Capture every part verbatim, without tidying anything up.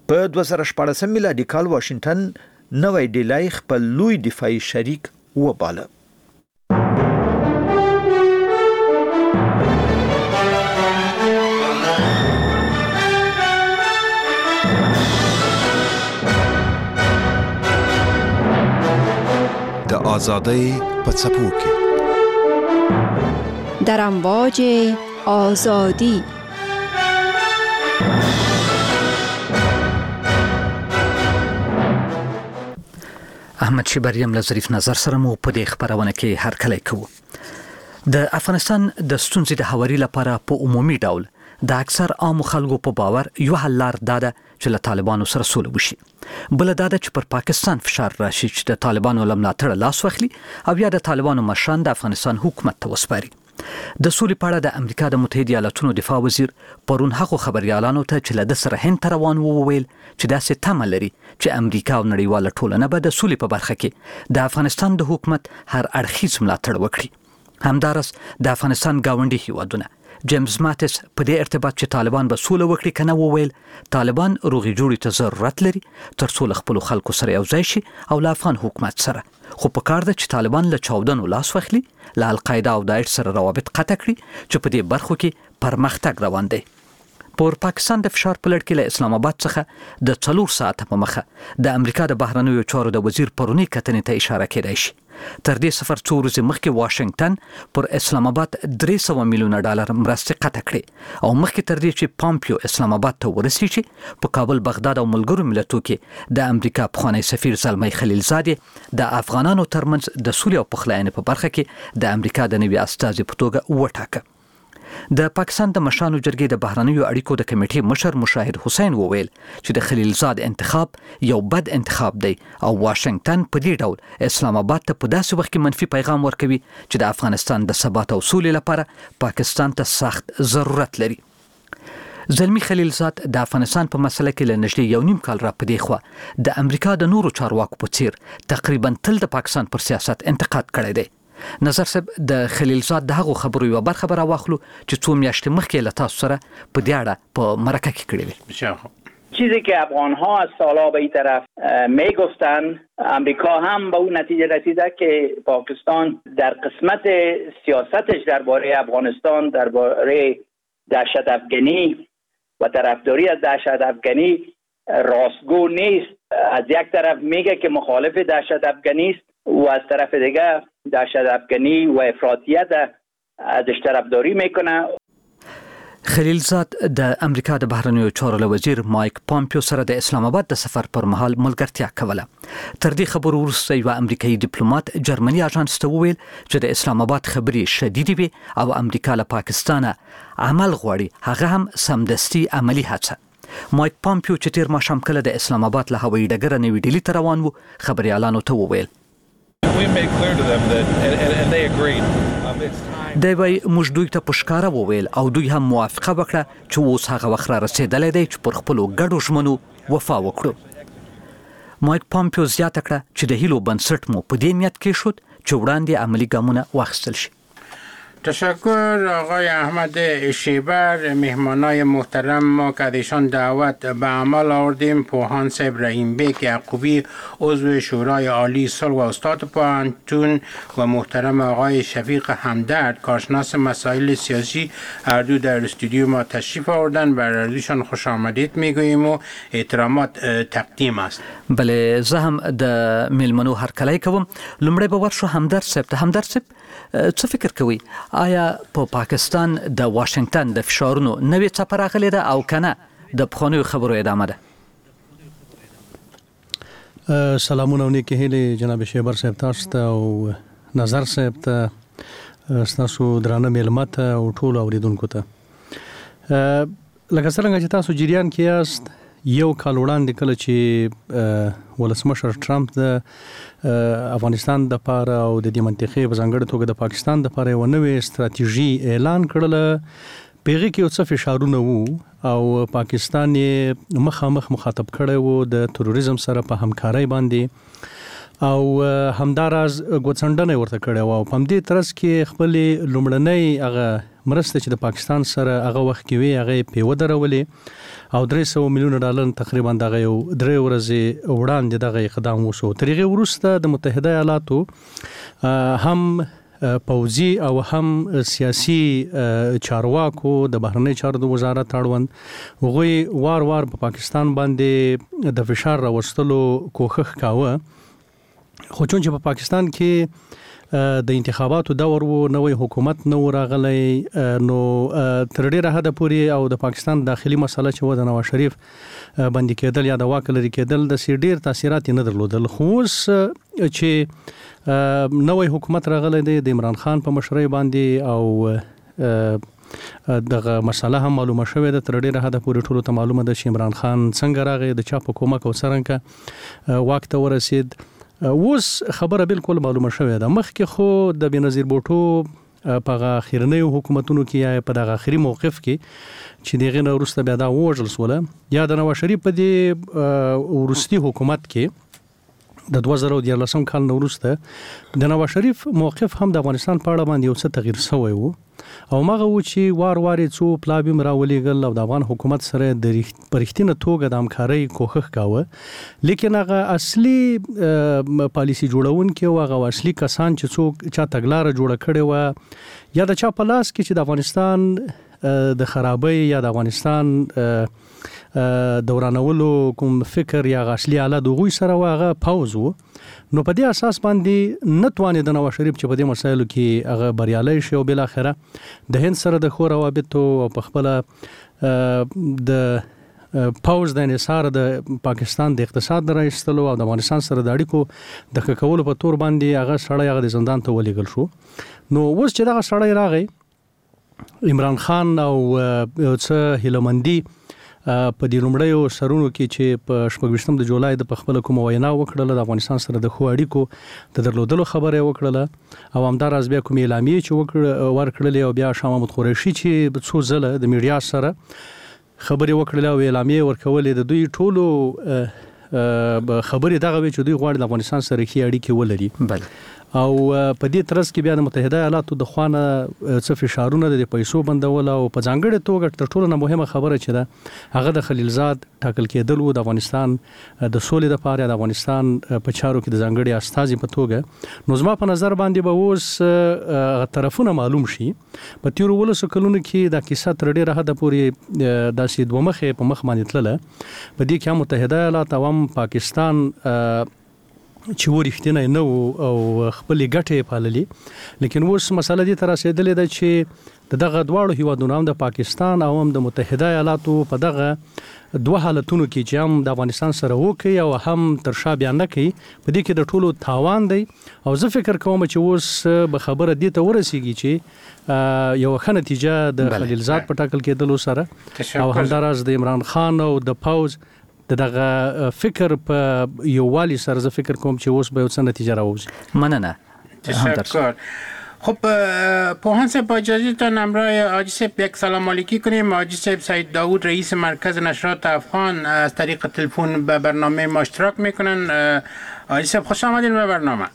په دوه زره شپاړسم میلادي کال واشنگټن نوی ډیلای خپل لوی دفاعي شریک وباله. د آزادۍ په څپو کې در امواج آزادی احمد شیبریم له ظریف نظر سره مو په دې خبرونه کې هرکلی کوو. د افغانستان د ستونزې د هواري لپاره په عمومي ډول د اکثر عام خلکو په باور یو حل لار دا ده چې له طالبانو سره سوله وشي. بل دا ده چې پر پاکستان فشار راشي چې د طالبانو له ملاتړه لاس واخلي او یا د طالبانو مشران د افغانستان حکومت ته وسپاري. د سولې په اړه د امریکا د متحده ایالاتونو دفاع وزیر پرون هغو خبريالانو ته چې له د سره هند روان وو ویل چې داسې تمه لري چې امریکا او نړیواله ټولنه به د سولې په برخه کې د افغانستان د حکومت هر اړخیز ملاتړ وکړي. همدارس د افغانستان گاونډي هیوادونه جیمز ماتس په دې ارتباط چې طالبان به سوله وکړي کنه وویل طالبان روغي جوړي ته ضرورت لري تر څو خپل خلکو سره یو ځای شي او له افغان حکومت سره، خو په کار ده چې طالبان له چاودنو لاس واخلي، له القاعده او داعش سره روابط قطع کړي چې په دې برخو کې پرمختګ روان دی. پر پاکستان د فشار په لړ کې له اسلام آباد څخه د څلور ساعته په مخه د امریکا د بهرنیو چارو د وزیر پرونی کتنې ته اشاره کېدای شي. تر دې سفر څو ورځې مخکې واشنگټن پر اسلام آباد درې سوه میلیونه ډالر مرستې قطع کړې او مخکې تر دې چې پامپیو اسلام آباد ته ورسېږي په کابل، بغداد او ملګرو ملتونو کې د امریکا پخوانی سفیر زلمی خلیلزادې د افغانانو ترمنځ د سولې او پخلاینې په برخه کې د امریکا د نوي استازي په توګه وټاکه. د پاکستان د مشرانو جرګې د بهرنیو اړیکو د کمیټې مشر مشاهد حسین وویل چې د خلیلزاد انتخاب یو بد انتخاب دی او واشنگټن په دې ډول اسلام آباد ته په داسې وخت کې منفي پیغام ورکوي چې د افغانستان د ثبات او سولې لپاره پاکستان ته سخت ضرورت لري. زلمی خلیلزاد د افغانستان په مسله کې له نږدې یو نیم کال را پدې خو د امریکا د نورو چارواکو په څیر تقریبا تل د پاکستان پر سیاست انتقاد کړی دی. نظر صاحب د خلیلزاد د هغو خبرو یو برخه به راواخلو چې څو میاشتې مخکې له تاسو سره په دې اړه په مرکه کې کړې وې. چیزی که افغان‌ها از سال‌ها به این طرف میگفتن، امریکا هم به اون نتیجه رسیده که پاکستان در قسمت سیاستش درباره افغانستان، درباره دهشت افغانی و طرفداری از دهشت افغانی راستگو نیست. از یک طرف میگه که مخالف دهشت افغانی است و از طرف دیگه دهشت افغانی و افراطیت ازش طرفداری میکنه. خلیلزاد د امریکا د بهرنیو چارو له وزیر مایک پامپیو سره د اسلام آباد د سفر پر مهال ملګرتیا کوله. تر دې خبرو وروسته یو امریکایي ډیپلوماټ جرمني اژانس ته وویل چې د اسلام آباد خبرې شدیدې وي او امریکا له پاکستانه عمل غواړي، هغه هم سمدستي عملی هڅه. مایک پامپیو چې تیر ماښام کله د اسلام آباد له هوایي ډګره نوي ډیلي ته روان وو خبريالانو ته وویل دی وای موږ دوی ته پښکاره وویل او دوی هم موافقه وکړه چې اوس هغه وخت را رسیدلی دی چې پر خپلو ګډو ژمنو وفا وکړو. مایک پامپیو زیاته کړه چې د هیلو بنسټ مو په دې نیت کې شد چې وړاندې عملی ګامونه واخیستل شي. تشکر آقای احمد شیبر. مهمانای محترم ما که ایشان دعوت به عمل آوردیم پوهان صاحب رحیم بیگ یعقوبی عضو شورای عالی صلح و استاد پوهنتون و محترم آقای شفیق همدرد کارشناس مسائل سیاسی هر دو در استودیو ما تشریف آوردن. برایشان خوش آمدید میگوییم و احترامات تقدیم است. بله زه هم د میلمنو هرکلی کوم. لومړی به ورشو همدرد صاحب ته. همدرد صاحب څه فکر کوي آیا په پا پاکستان د واشنگټن د فشارونو نوې څپه راغلې ده او کنه د پخوانیو خبرو ادامه ده؟ سلامونه او نیکې هیلې جناب شیبر صاحب تاسو ته او نظر صاحب ته، ستاسو درانه میلمه ته او ټولو اوریدونکو ته. لکه څرنګه چې تاسو جریان کې یاست، یو کال وړاندې کله چې ولسمشر ټرمپ د افغانستان د پاره او د دې منطقې په ځانګړې توګه د پاکستان د پاره یو نوې ستراتیژي اعلان کړله، پیغه کې یو څه فشارونه وو او پاکستان یې مخامخ مخاطب کړی وو د تروریزم سره په همکارۍ باندې او همداراز ګوتڅنډنه ورته کړی وو. په همدې ترڅ کې خپل لومړنۍ هغه مرسته چې د پاکستان سره هغه وخت کې وی هغه په ودرولې او درې سوه میلیون ډالر تقریبا دغه یو درې ورځې وړاندې دغه اقدام وشو. تر هغه وروسته د متحده ایالاتو هم پوځي او هم سیاسي چارواکو د بهرنی چارو د وزارت اړوند هغوی وار وار په پاکستان باندې د فشار راوستلو کوښښ کاوه. خو چون چې په پاکستان کې د انتخاباتو دور وو، نوې حکومت نو راغلی، نو تر ډیره حده پورې او د پاکستان داخلي مسله چې و د نواز شریف باندې کېدل یا د واک لري کېدل د سي ډیر تاثیرات نه درلودل. خو اوس چې نوې حکومت راغلی دی د عمران خان په مشرۍ باندې او دغه مسله هم معلومه شوې ده، تر ډیره حده پورې ټولو ته معلومه ده چې عمران خان څنګه راغی، د چا په کومک او څرنګه واک ته ورسید. اوس خبره بالکل معلومه شوې ده. مخکې خو د بېنظیر بوټو په اخرنیو حکومتونو کې یا په دغه اخري موقف کې چې دغه نه وروسته بیا دا ووژل سوله، یا د نواز شریف په دې وروستي حکومت کې د دوه زره دیارلسم کال نه وروسته د نواز شریف موقف هم د افغانستان په اړه باندې یو څه تغییر شوی وو او مغه و چې وار وار څو پلاوی مراولېګل او د افغان حکومت سره د پرختینه توګه د همکارۍ کوښښ کاوه. لیکن هغه اصلي پالیسی جوړون کې او هغه اصلي کسان چې څوک چا تګلارې جوړه کړې و یا د چا په لاس کې چې د افغانستان د خرابۍ یا د افغانستان دورانولو کوم فکر یا اصلي آله د غوي سره واغه پاوز وو، نو په دې اساس باندې نتوانې د نواز شریف چې په دې مسایلو کې هغه بریالي شي او بل اخره د هند سره د خو روابط او په خپل د پاوز د انحصار د پاکستان د اقتصاد د راایستلو او د افغانستان سره د اړیکو د کولو په تور باندې هغه سړی هغه د زندان ته ولېګل شو. نو اوس چې دغه سړی راغی عمران خان او څه هیلمندي په دې لومړیو سرونو کې چې په شپږ د جولای د خپل کوم وینا وکړله د افغانستان سره د خو اړیکو د درلودلو خبره وکړله او همداراز بیا کوم اعلامیه چې وکړ ورکړلې او بیا شاه محمود قریشي چې څو ځله د میډیا سره خبرې وکړله او اعلامیه ورکولې د دوی ټولو خبرې دغه وی چې دوی غواړي د افغانستان سره کې اړیکې ولري. بل او په دې ترڅ کې بیا د متحده ایالاتو د خوانه څه فشارونه د پیسو بندول او په ځانګړي توګه تر ټولو مهمه خبره چې ده هغه د خلیلزاد ټاکل کېدل وو د افغانستان د سولې لپاره د افغانستان په چارو کې د ځانګړي استازي په توګه. نو زما په نظر باندې به اوس طرفونه معلوم شي په تیر ولسو کلونو کې د کیسه تر ډیره حد پورې داسې دوه مخه په مخ باندې تلله. په دې کې متحده ایالات او پاکستان چې ورښتنه نه او خپل ګټه پاللي، لیکن اوس مسله دې تر رسیدلې ده چې دغه دواړو هیوادونو هم د پاکستان او هم د متحده ایالاتو په دغه دوه حالتونو کې چې هم د افغانستان سره وکي او هم تر شا بیان نه کوي، په دې کې د ټولو تاوان دی. او زه فکر کوم چې اوس به خبره دې ته ورسیږي چې یو ښه نتیجه د خلیلزاد په ټاکل کېدلو سره او همداراز د عمران خان او د پاوز دغه فکر په یووالي سره زه فکر کوم چې اوس به یو څه نتیجه راوځي. مننه. تشکر. خب پوهان صاحب با اجازهتان همراه حاجی صاحب یک سلام علیکی کنیم. حاجی صاحب سعید داوود رئیس مرکز نشرات افغان از طریق تلفن به برنامه ما اشتراک میکنن. حاجی صاحب خوش آمدین به برنامه.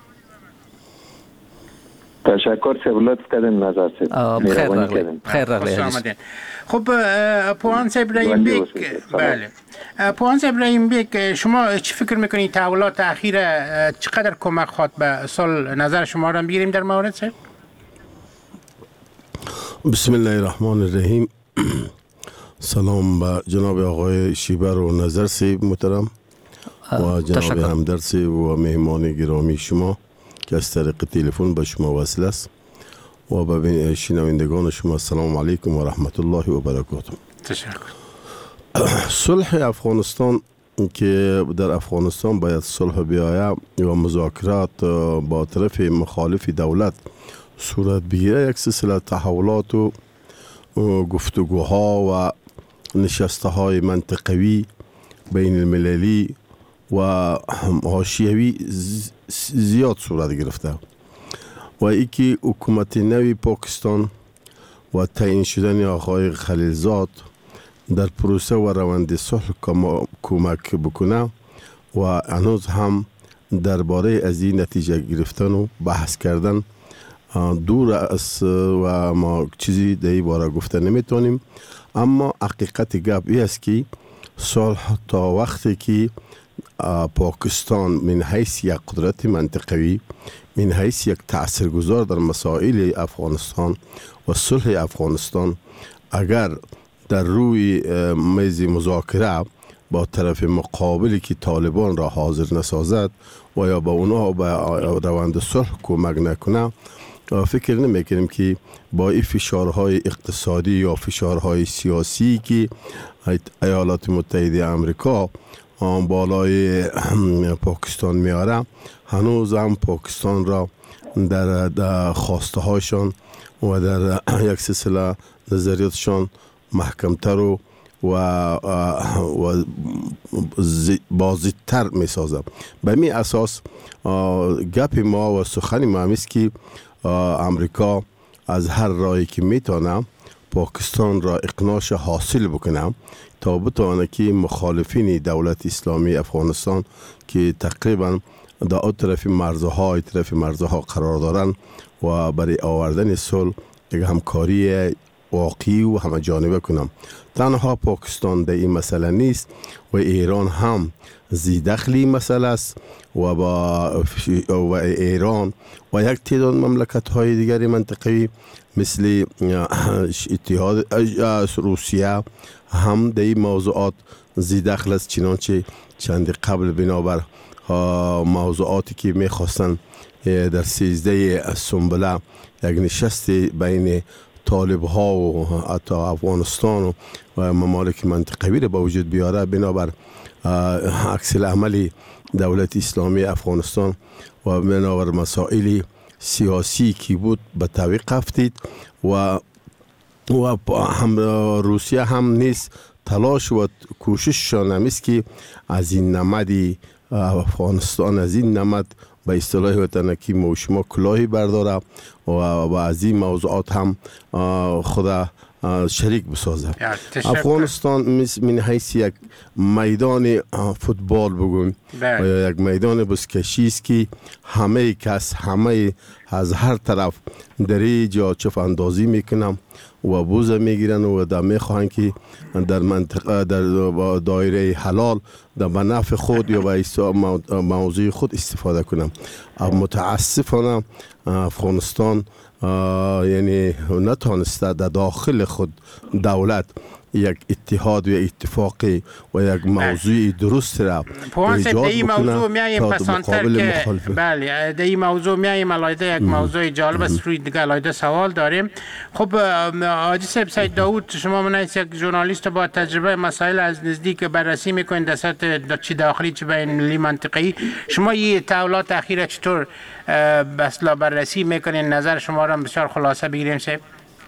تشکر سهولت کردین نظر صاحب. خیر راغلی. خیر راغلی. خب پوهان صاحب رحیم بیگ، بله پوهان صاحب رحیم بیگ، شما چی فکر میکنید تحولات اخیر چقدر کمک خواهد به صلح؟ نظر شما را بگیریم در مورد صاحب. بسم الله الرحمن الرحیم. سلام به جناب آقای شیبر و نظر صاحب محترم و جناب همدرد صاحب و مهمان گرامی شما که از طریق تلفن به شما وصل است و به شنوندگان شما سلام علیکم و رحمت الله و برکاته. تشکر. صلح افغانستان که در افغانستان باید صلح بیاید و مذاکرات با طرف مخالف دولت صورت بگیره، یک سلسله تحولات و گفتگوها و نشستهای منطقوی بین المللی و حاشیوی زیاد صورت گرفته و یکی حکومت نوی پاکستان و تعیین شدن آقای خلیلزاد در پروسه و روند صلح کمک بکنه و هنوز هم درباره از این نتیجه گرفتن و بحث کردن دور است و ما چیزی در این باره گفته نمیتونیم. اما حقیقت گپ این است که صلح تا وقتی که پاکستان من حیث یک قدرت منطقوی، من حیث یک تاثیرگذار در مسائل افغانستان و صلح افغانستان، اگر در روی میز مذاکره با طرف مقابلی که طالبان را حاضر نسازد و یا با اونها به روند صلح کمک نکنه، فکر نمیکنیم که با این فشارهای اقتصادی یا فشارهای سیاسی که ایالات متحده آمریکا بالای پاکستان میاره، هنوز هم پاکستان را در, در خواسته هاشان و در یک سلسله نظریاتشان محکمتر و و بازیتر می سازم. به می اساس گپ ما و سخن ما همیست که امریکا از هر راهی که میتونه پاکستان را اقناعش حاصل بکنه تا بتونه که مخالفین دولت اسلامی افغانستان که تقریبا در اون طرف مرزها طرف مرزها قرار دارن و برای آوردن صلح یک همکاری واقعی و همه جانبه کنم. تنها پاکستان در این مسئله نیست و ایران هم زی دخلی مسئله است و با و ایران و یک تعداد مملکت های دیگری منطقه‌ای مثل اتحاد روسیه هم در این موضوعات زی دخل است، چنانچه چند قبل بنابر موضوعاتی که میخواستن در سیزده سنبله یک نشست بین طالب ها و حتی افغانستان و ممالک منطقوی را به وجود بیاره، بنابر عکس العمل دولت اسلامی افغانستان و بنابر مسائل سیاسی که بود به تعویق افتید و و هم روسیه هم نیست تلاش و کوشششان همیست که از این نمد افغانستان، از این نمد به اصطلاح وطن که موشما کلاهی برداره و از این موضوعات هم خدا شریک بسازه. افغانستان من حیث یک میدان فوتبال بگویم و یک میدان بزکشی است که همه کس همه از هر طرف در اینجا چف اندازی میکنم و بوزه میگیرن و در میخواهن که در منطقه در دایره حلال در منافع خود یا به موضوع خود استفاده کنم. متاسفانه افغانستان یعنی نتونسته در داخل خود دولت یک اتحاد و اتفاقی و یک موضوع درست را ایجاد این موضوع میایم پسانتر که بله در این موضوع میایم علایده یک موضوع جالب است، روی دیگه علایده سوال داریم. خب حاجی صاحب سید داود، شما منیس یک ژورنالیست با تجربه مسائل از نزدیک بررسی میکنین در سطح چی داخلی چی بین المللی منطقه‌ای، شما این تحولات اخیره چطور بسلا بررسی میکنین؟ نظر شما را بسیار خلاصه بگیریم صاحب.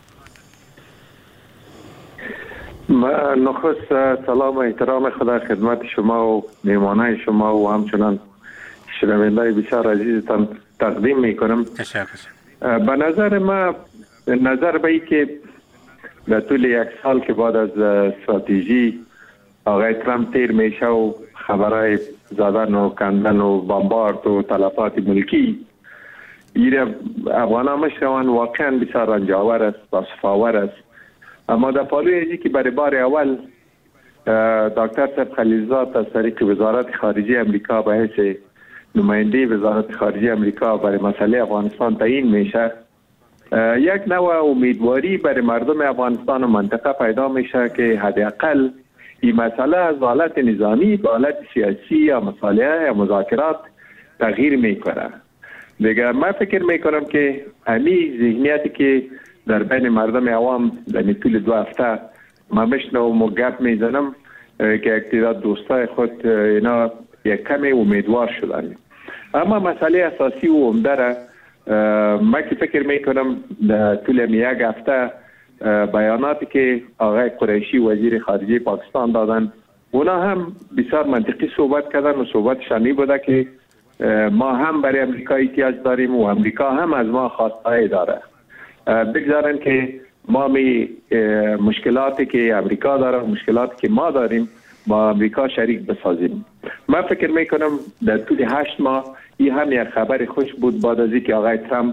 نخست سلام و احترام خدا خدمت شما و میهمانای شما و همچنان شنوندای بسیار عزیزتان تقدیم میکنم. به نظر ما نظر به ای که در طول یک سال که بعد از استراتژی آقای ترامپ تیر میشه و خبرهای زدن و کندن و بمبارد و تلفات ملکی ایره افغان ها مشروان واقعا بسیار رنجاور است و صفاور است. اما در پالوی ازی که برای بار اول دکتر صاحب خلیلزاد از طریق وزارت خارجه امریکا به حیث نماینده وزارت خارجه امریکا برای مسئله افغانستان تعیین میشه، یک نوع امیدواری برای مردم افغانستان و منطقه پیدا میشه که حداقل این مسئله از حالت نظامی به حالت سیاسی یا مصالحه یا مذاکرات تغییر میکنه. دیگه من فکر میکنم که همین ذهنیتی که در بین مردم عوام در طول دو هفته ما مشنوم و گپ میزنم که اقتدار دوستای خود اینا یک کمی امیدوار شدن. اما مسئله اساسی و عمده را من که فکر میکنم در طول یک هفته بیاناتی که آقای قریشی وزیر خارجه پاکستان دادن اونا هم بسیار منطقی صحبت کردن و صحبت شنی بوده که ما هم برای امریکا احتیاج داریم و امریکا هم از ما خواسته‌ای داره. بگذارن که ما می مشکلاتی که امریکا داره مشکلاتی که ما داریم با امریکا شریک بسازیم. من فکر میکنم در طول هشت ماه این هم یک خبر خوش بود بعد از اینکه آقای ترامپ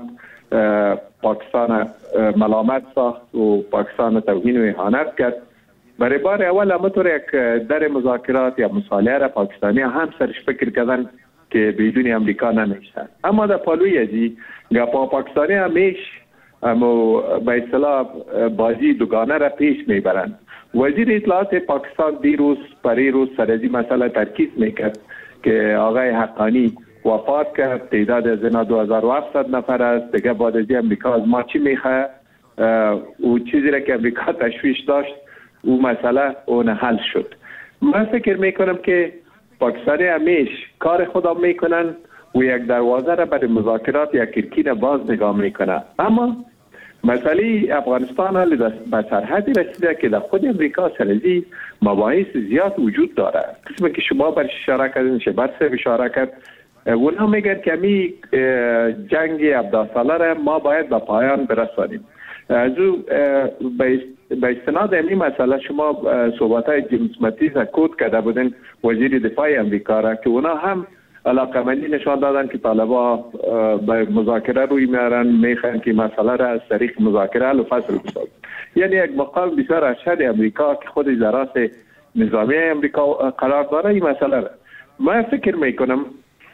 پاکستان ملامت ساخت و پاکستان توهین و اهانت کرد. برای بار اول همطور یک در مذاکرات یا مصالحه را پاکستانی هم سرش فکر کردن که بدون امریکا نمیشن. اما در پالوی ازی گپا پاکستانی همیش اما به اصطلاح بازی دوگانه را پیش میبرند. وزیر اطلاعات پاکستان دیروز برای روز سر ازی مسئله ترکیز میکرد که آقای حقانی وفات کرد، تعداد از اینا دو هزار و هفتصد نفر است، دیگه بعد از امریکا از ما چی میخواه و چیزی را که امریکا تشویش داشت او مسئله اون حل شد. من فکر میکنم که پاکستانی همیش کار خدا میکنن و یک دروازه را برای مذاکرات یا کلکین باز نگاه میکنه. اما مسئله افغانستان حال به سرحدی رسیده که در خود امریکا سرزی مباحث زیاد وجود داره. قسمی که شما برش اشاره کردین، شبر سه اشاره کرد، اونا میگن که می جنگ هفده ساله را ما باید به پایان برسانیم. از او به استناد این مسئله شما صحبت‌های جیمز ماتیس کوت کرده بودن وزیر دفاع امریکا را که اونا هم علاقمندی نشان دادن که طالبا به مذاکره روی میارن، میخوان که مسئله را از طریق مذاکره حل و فصل بسازن. یعنی یک مقام بسیار ارشد امریکا که خود در راس نظامی امریکا قرار داره این مسئله را. من فکر میکنم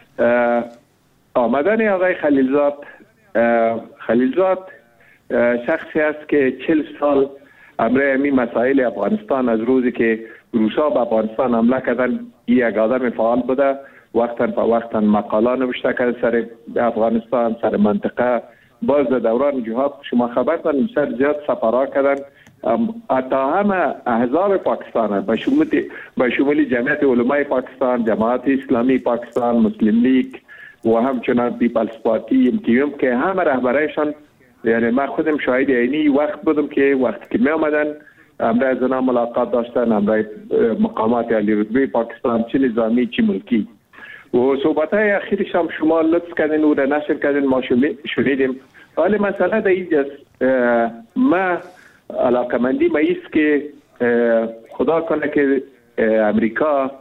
آمدن آقای خلیلزاد خلیلزاد شخصی است که چهل سال امره همین مسائل افغانستان از روزی که روسا به افغانستان حمله کردن یک آدم فعال بوده، وقتا فا وقتا مقاله نوشته کرده سر افغانستان، سر منطقه. باز در دوران جهاد شما خبر دارین بسیار زیاد سفرها کردن. حتی همه احزاب پاکستان به شمول به شمول جمعیت علمای پاکستان، جماعت اسلامی پاکستان، مسلم لیگ و همچنان پیپلز پارتی امکیوم که همه رهبرایشان، یعنی من خودم شاهد اینی وقت بودم که وقتی که می آمدن امره از اونا ملاقات داشتن، امره مقامات عالی رتبه پاکستان چه نظامی چه ملکی. و صحبت های اخیرش هم شما لطف کردین و نشر کردین، ما شنیدیم. حالی مسئله در اینجاست، ما علاقمندی ما ایست که خدا کنه که امریکا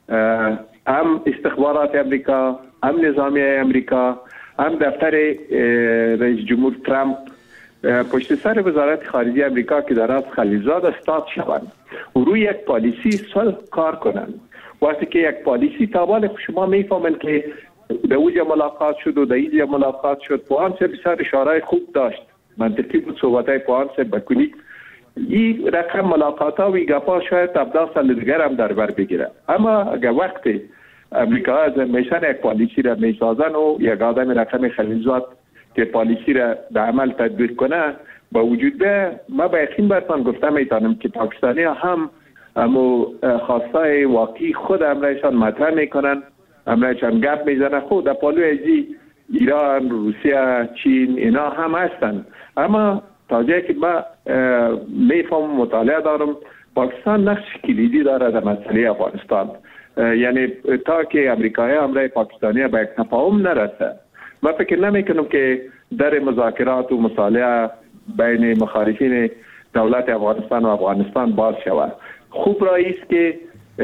هم استخبارات امریکا، هم نظامی امریکا، هم دفتر رئیس جمهور ترامپ پشت سر وزارت خارجه امریکا که در راست خلیلزاد استاد شوند و روی یک پالیسی صلح کار کنند. وقتی که یک پالیسی تابال شما میفهمند که در اوجه ملاقات شد و در اینجا ملاقات شد، پوان سه بسیار اشاره خوب داشت، منطقی بود صحبت های پوان سه بکنید. این رقم ملاقات ها و گپا شاید هفده سال دیگر هم در بر بگیره. اما اگر وقتی امریکا از میشن یک پالیسی را میسازن و یک آدم رقم خلیلزاد که پالیسی را در عمل تطبیق کنه با وجود به، ما با یقین برتان گفته میتونم که پاکستانی هم اما خواستای واقعی خود امرایشان مطرح میکنن، امرایشان گپ میزنن. خود در پالوی ازی ایران، روسیه، چین اینا هم هستن. اما تا جایی که ما میفهم مطالعه دارم، پاکستان نقش کلیدی داره در مسئله افغانستان. یعنی تا که امریکایی امرای پاکستانی به یک تفاهم نرسه، من فکر نمیکنم که در مذاکرات و مصالحه بین مخالفین دولت افغانستان و افغانستان باز شود. خوب رایی است که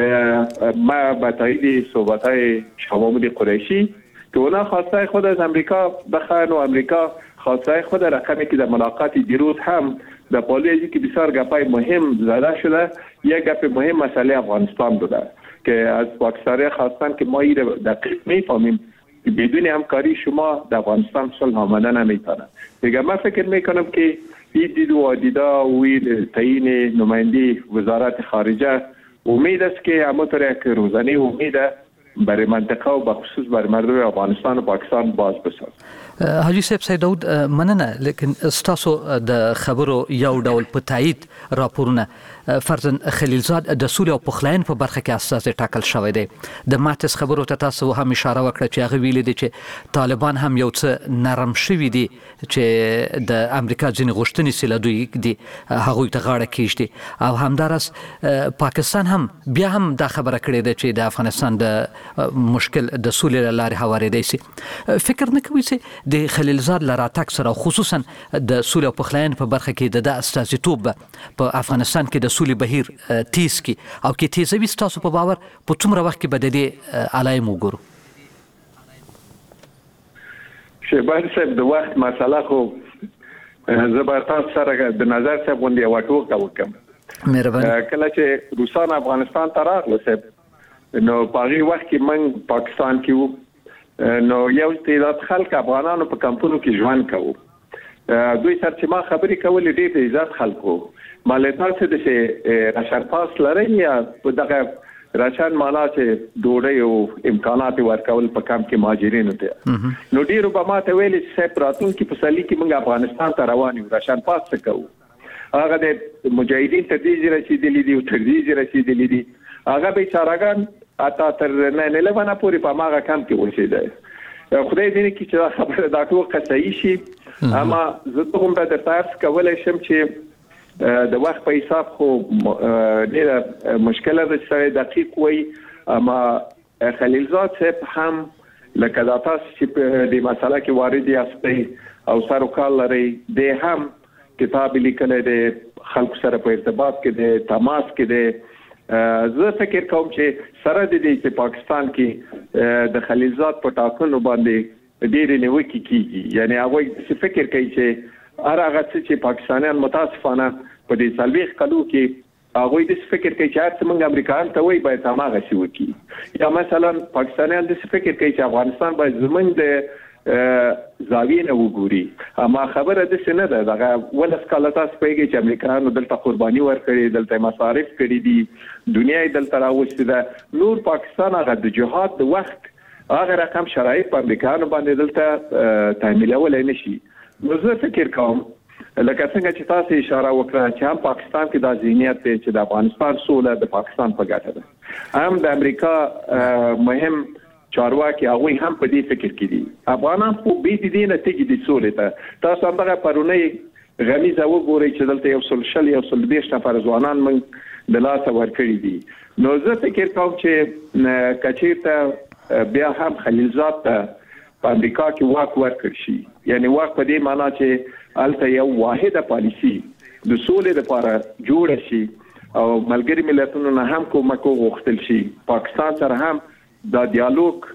ما به تایید صحبت‌های شاه محمود قریشی که اونا خواسته خود از امریکا بخوان و امریکا خواسته خود رقمی که در ملاقات دیروز هم در پالیسی که بسیار گپای مهم زده شده، یک گپ مهم مسئله افغانستان بوده که از پاکستانی خواستن که ما این دقیق میفهمیم که بدون همکاری شما در افغانستان صلح آمدن نمیتونه. دیگه من فکر میکنم که این دید و دیدا و تعیین نمایندی وزارت خارجه امید است که همونطور یک روزانه امید برای منطقه و بخصوص برای مردم افغانستان و پاکستان باز بساز. حاجی صاحب سید داود مننه، لیکن استاسو د خبرو یو ډول په تایید راپورونه فرزن خلیلزاد د سولې او پخلاین په برخه کې اساس ټاکل شوی دی. د ماتس خبرو ته تاسو هم اشاره وکړه چې هغه ویلي دي چې طالبان هم یو څه نرم شوي دي چې د امریکا ځینې غوښتنې سیله دوی دي هغوی ته غاړه کېږدي، او همداراز پاکستان هم بیا هم دا خبره کړې ده چې د افغانستان د مشکل د سولې له لارې هوارېدی سي. فکر نه کوئ چې د خلیلزاد له راتګ سره خصوصا د سولې او پخلاین په برخه کې د د استازیتوب په افغانستان کې د سولې بهیر تیز کی او کې تیزوي ستاسو په باور په څومره وخت کې به د دې علایم وګورو؟ شیبر صاحب د وخت مسله خو زبرتاس سره د نظر صاحب غونډه وټوکه وکم مهرباني کله چې روسان افغانستان ته راغله صاحب نو په وخت کې من پاکستان کې وو نو یو تعداد خلک افغانانو په کمپونو کې ژوند کوو دوی سره چې ما خبرې کولې ډېر عزت خلکو مالې تاسو د شي راشن پاس لري یا په دغه راشن معنا چې ډوډۍ او امکانات ورکول په کم کې مهاجرینو ته نو ډیرو به ما ته ویل چې راتون کې په سالي کې موږ افغانستان ته روان یو راشن پاس څه کوو هغه د مجاهدین ته دې رسیدلې دي او تر دې رسیدلې دي هغه به چارهګان اته تر نه نه لونه پورې په ماغه کم کې اوسېده خدای دې کې چې خبره دا ټول صحیح شي اما زه کوم به د تاسو کولای شم چې د وخت په حساب خو ډېر مشکله ده چې دقیق وي اما خلیلزاد صاحب هم لکه دا تاسو چې په دې مسله کې وارد یاستئ او سر وکړ لري د هم کتاب لیکل دي خلکو سره په ارتباط کې دي تماس کې دي زه فکر کوم چې سره د دې چې پاکستان کې د خلیلزاد په ټاکنو باندې ډېر نیوکې کیږي یعنی هغه څه فکر کوي چې هر هغه چې پاکستانیان متاسفانه په دې سالويخ کلو کې هغه دې فکر کوي چې هر څنګه امریکایان ته وایي باید هغه شي وکړي یا مثلا پاکستانیان دې فکر کوي چې افغانستان باید زمونږ د زاویې نه وګوري اما خبره د څه نه ده دغه ولس کله تاسو پیږي چې امریکایانو دلته قرباني ورکړي دلته مصارف کړي دي دنیا یې دلته راوستي ده نور پاکستان هغه د جهاد د وخت هغه رقم شرایط په امریکایانو باندې دلته تعمیلول نه شي نو زه فکر کوم لکه څنګه چې تاسو اشاره وکړه چې هم پاکستان کې د ذهنیت دی چې د افغانستان سوله د پاکستان په ګټه ده هم د امریکا مهم چارواکي هغه هم په دې فکر کې دي افغانان په دې دې نه تګي د سولې ته تاسو هم هغه پرونی غمیزه وګورئ چې دلته یو سل شل یو سل بیش نفر ځوانان من د لاس ورکړي دي نو زه فکر کوم چې کچیرته بیا هم خلیلزاد ته په امریکا کې واک ورکړ شي یعنی واک په دې معنی چې الته یو واحده پالیسی د سولې لپاره جوړ شي او ملګری ملتونو نه هم کومک وغوښتل شي پاکستان سره هم دا ډیالوګ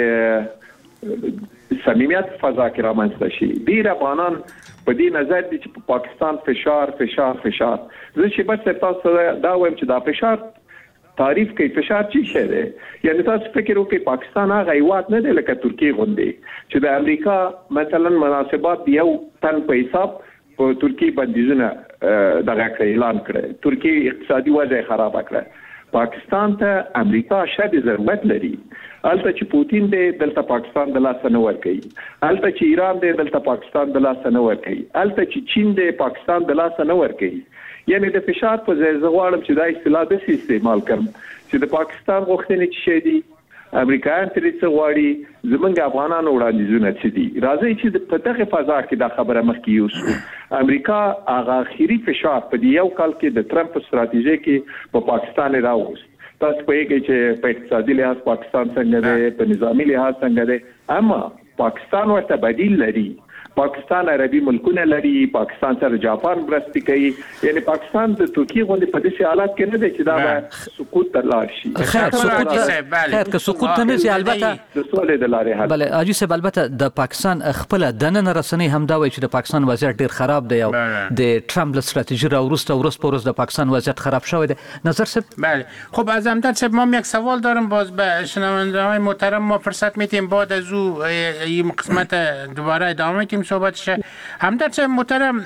د صمیمیت فضا کې رامنځته شي ډیر افغانان په دې نظر دي چې په پاکستان فشار فشار فشار زه چې بس تاسو دا وایم چې دا فشار تعریف کوي فشار چی شه ده یعنی تاسو فکر وکړئ پاکستان هغه هیواد نه دی لکه ترکیه غوندي چې د امریکا مثلا مناسبات یو تن په حساب په ترکیه بندیزونه دغه اعلان کړي ترکیه اقتصادي وضع خراب کړه پاکستان ته امریکا شد ضرورت لري البته چې پوتین دې دلته پاکستان د لاس نه ور کوي البته چې ایران دې دلته پاکستان د لاس نه ور کوي البته چې چین دې پاکستان د لاس نه ور کوي یعنی د فشار په ځای زه غواړم چې دا اصطلاح د استعمال کړم چې د پاکستان غوښتنې چې شي دي امریکایان ترې څه غواړي زمونږ افغانانو وړاندیزونه څه دي راځي چې په دغه فضا کې دا خبره مخکې یوسو امریکا هغه اخیری فشار په یو کال کې د ټرمپ ستراتیژي کې په پاکستان راوست تاسو په کې چې په اقتصادي لحاظ پاکستان څنګه دی په نظامی لحاظ څنګه دی اما پاکستان ورته بدیل لري پاکستان عربي ملکونه لري پاکستان سره جاپان برستی کوي یعنی پاکستان د ترکیه غوندي په دې حالات کې نه دی چې دا به سقوط ته لاړ شي خیر سقوط خیر که سقوط ته نه شي البته د سولې د لارې حل بل اجي سه البته د پاکستان خپل دننه رسنۍ هم دا وایي چې د پاکستان وضعیت ډیر خراب دی او د ټرمپ له ستراتیژي را ورسته ورس پورس د پاکستان وضعیت خراب شوی دی نظر سه بله خب از همدرد صاحب ما یک سوال دارم باز به شنونده های محترم ما فرصت میتیم بعد از او این قسمت دوباره ادامه میتیم صحبتش همدرد صاحب محترم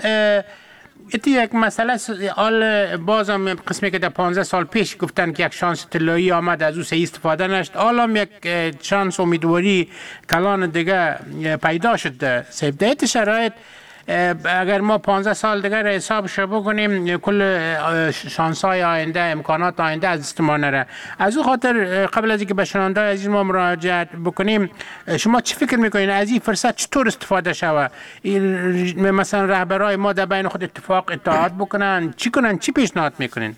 ایتی یک مسئله آل بازم قسمی که در پانزده سال پیش گفتن که یک شانس طلایی آمد از او سه استفاده نشد آلام یک شانس امیدواری کلان دیگه پیدا شد صاحب در ایت شرایط اگر ما پانزده سال دیگر حسابش بکنیم کل شانس‌های آینده امکانات آینده از دست ما نره از او خاطر قبل از اینکه به شنونده عزیز ما مراجعه بکنیم شما چی فکر میکنین از این فرصت چطور استفاده شوه مثلا رهبرای ما در بین خود اتفاق اتحاد بکنن چی کنن چی پیشنهاد میکنین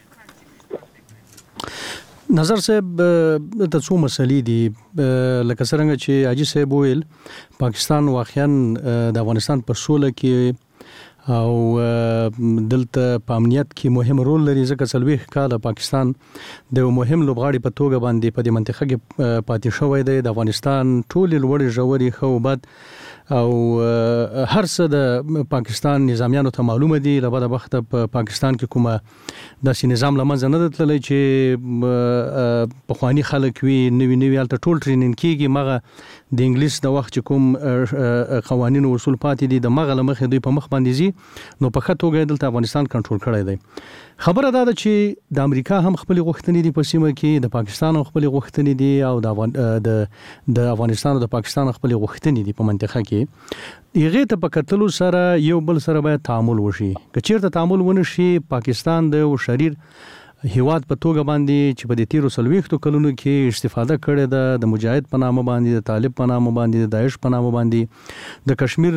نظر صاحب د څو مسلې دي لکه څنګه چې اجي صاحب ویل پاکستان واقعا د افغانستان په سوله کې او دلته په امنیت کې مهم رول لري ځکه څلويخ کال پاکستان د مهم لوبغاړي په توګه باندې په دې منطقه کې پاتې شوی دی. د افغانستان ټول لوړ ژوري خو بد او هر څه د پاکستان نظامیانو ته معلومه دي. لبا د وخت په پاکستان کې کومه داسې نظام لمنځه نه تللی چې په خواني خلک وي نوی نوی الته ټول ټرینینګ کیږي. مغه د انګلیس د وخت چې کوم قوانین او اصول پاتې دي د مغه لمخې دوی په مخ باندې زی نو په خاطر توګه دلته افغانستان کنټرول کړی دی. خبره دا ده چې د امریکا هم خپل غوښتنې دي په سیمه کې، د پاکستان هم خپل غوښتنې دي او د د افغانستان او د پاکستان خپل غوښتنې دي په منطقه کې. یغه ته په کتلو سره یو بل سره باید تعامل وشي. که چیرته تعامل ونه شي پاکستان د شریر هیواد په توګه باندې چې په دې تیرو سلويختو کلونو کې استفاده کړې ده د مجاهد په نامه باندې، د طالب په نامه باندې، د داعش په نامه باندې، د کشمیر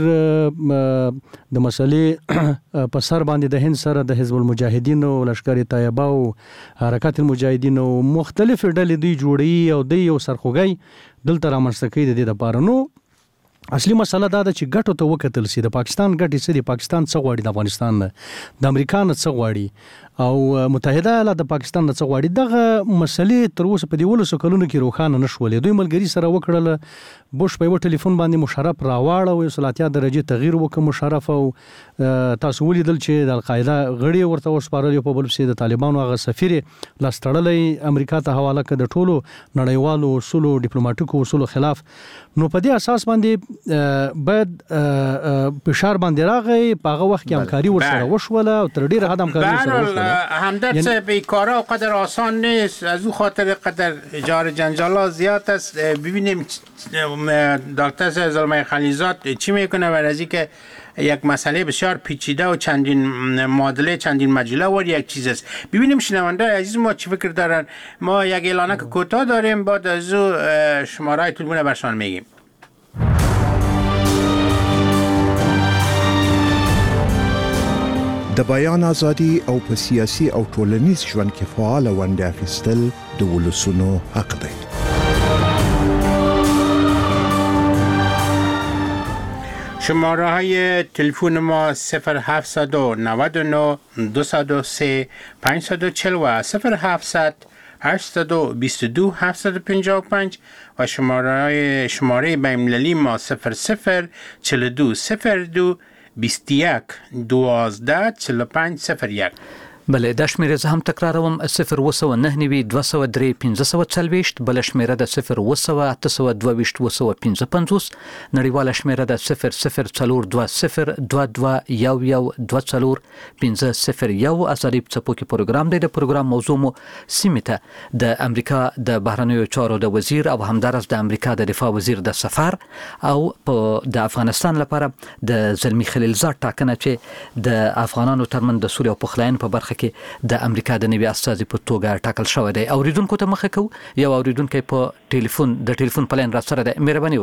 د مسلې په سر باندې د هند سره د حزب المجاهدین او لشکر طیبه او حرکت المجاهدین او مختلف ډلې دوی جوړي او د یو سرخوږی دلته رامنځته کوي. د دې لپاره نو اصلي مسله دا ده چې ګټو ته وکتل سي. د پاکستان ګټې څه دي، پاکستان څه غواړي د افغانستان نه، د امریکا نه څه غواړي او متحده ایالات د پاکستان نه څه غواړي. دغه مسلې تر اوسه په دې ولسو کلونو کې روښانه نشولې. دوی ملګری سره وکړل، بوش په یو ټلیفون باندې مشرف راواړ او صلاحیت درجه تغییر وکړ مشرف او تاسو ولیدل چې د القاعده غړي ورته وسپارل په بل څه د طالبانو هغه سفیر لاستړلې امریکا ته حواله کړ د ټولو نړیوالو اصولو ډیپلوماټیکو اصولو خلاف. نو په دې اساس باندې باید فشار باندې راغی. په هغه وخت کې همکاري ورسره وشوله او تر ډیره حد همکاري ورسره وشوله. همدرد صاحب این کارا قدر آسان نیست، از او خاطر قدر جار جنجالا زیاد است. ببینیم دکتر صاحب زلمه خلیزاد چی میکنه و از اینکه یک مسئله بسیار پیچیده و چندین معادله چندین مجله و یک چیز است. ببینیم شنونده عزیز ما چی فکر دارن. ما یک اعلانه که کوتاه داریم، بعد از او شماره تلفن برشان میگیم. د بیان ازادي او په سیاسي او ټولنیز ژوند کې فعال ونډه اخیستل د ولسونو حق دی. شماره های تلفن ما صفر هفتصد و نود و نه دویست و سه پانصد و چهل و صفر هفتصد هشتصد و بیست و دو هفتصد و پنجاه و پنج و شماره شماره بین‌المللی ما صفر صفر چهل و دو صفر دو بیست و یک دوازده چهل و پنج صفر یک. بله دا شمیره زه هم تکراروم صفر وسوه نه نوي دوه سوه درې پنځه سوه څلوېښت، بله شمیره ده صفر وسوه اته سوه دوه ویشت اوه سوه پنځه پنځوس، نړیواله شمیره ده صفر صفر څلور دوه صفر دوه دوه یو یو دوه څلور پنځه صفر یو. ازادي څپوکي پروګرام دی. د پروګرام موضوع مو سیمې ته د امریکا د بهرنیو چارو د وزیر او همدارس د امریکا د دفاع وزیر د سفر او په د افغانستان لپاره د زلمی خلیلزاد ټاکنه چې د افغانانو ترمن د سولې او پخلاینې په برخه کې د امریکا د نوي استازي په توګه ټاکل شوی دی. اوریدونکو ته مخه کو یو اوریدونکو په ټلیفون د ټلیفون پلان را سره ده، مهرباني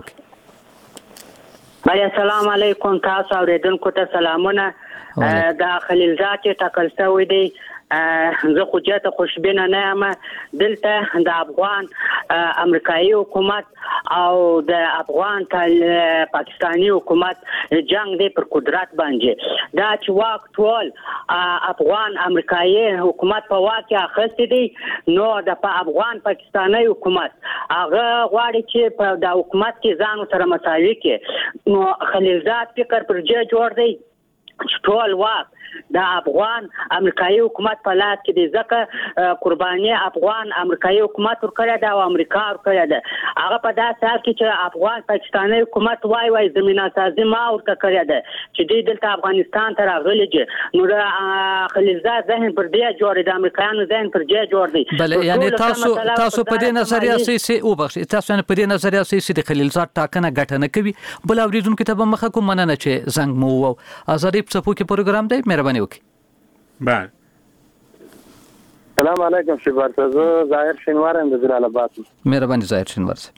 وکړئ. بله السلام علیکم. تاسو اوریدونکو ته سلامونه. د خلیلزاد چې ټاکل شوی دی زه خو جاته خوشبینه نه یم. دلته د افغان امریکایي حکومت او د افغان پاکستانی حکومت جنگ دی پر قدرت باندې. دا چې واک ټول افغان امریکایي حکومت په واک کې اخیستی دی، نو د افغان پاکستانی حکومت هغه غواړي چې په د حکومت کې ځان سره مساوي کړي. نو خلیلزاد فکر پر ځای جوړ دی چې ټول واک د افغان امریکایي حکومت په لاس کې دی، ځکه قرباني افغان امریکایي حکومت ورکړی ده او امریکا ورکړی ده. هغه په داسې حال کې چې افغان پاکستانی حکومت وای وای زمینه سازي ما ورته کړې ده چې دوی دلته افغانستان ته راغلي دي. نو د خلیلزاد ذهن پر دې جوړ دی، د امریکایانو ذهن پر دې جوړ دی. بله یعنی تاسو تاسو په دې نظریه سي او بخښي تاسو په دې نظریه سي چې د خلیلزاد ټاکنه ګټه نه کوي. بل اوریدونکو ته به مخه کوم مننه چې زنګ مو وو. ازادي څپوکي پروګرام دی، مهرباني وکړئ. بله سلام علیکم شیبار صاحب، زه ظاهر شینوار یم د جلال آباد. مهرباني ظاهر شینوار صاحب.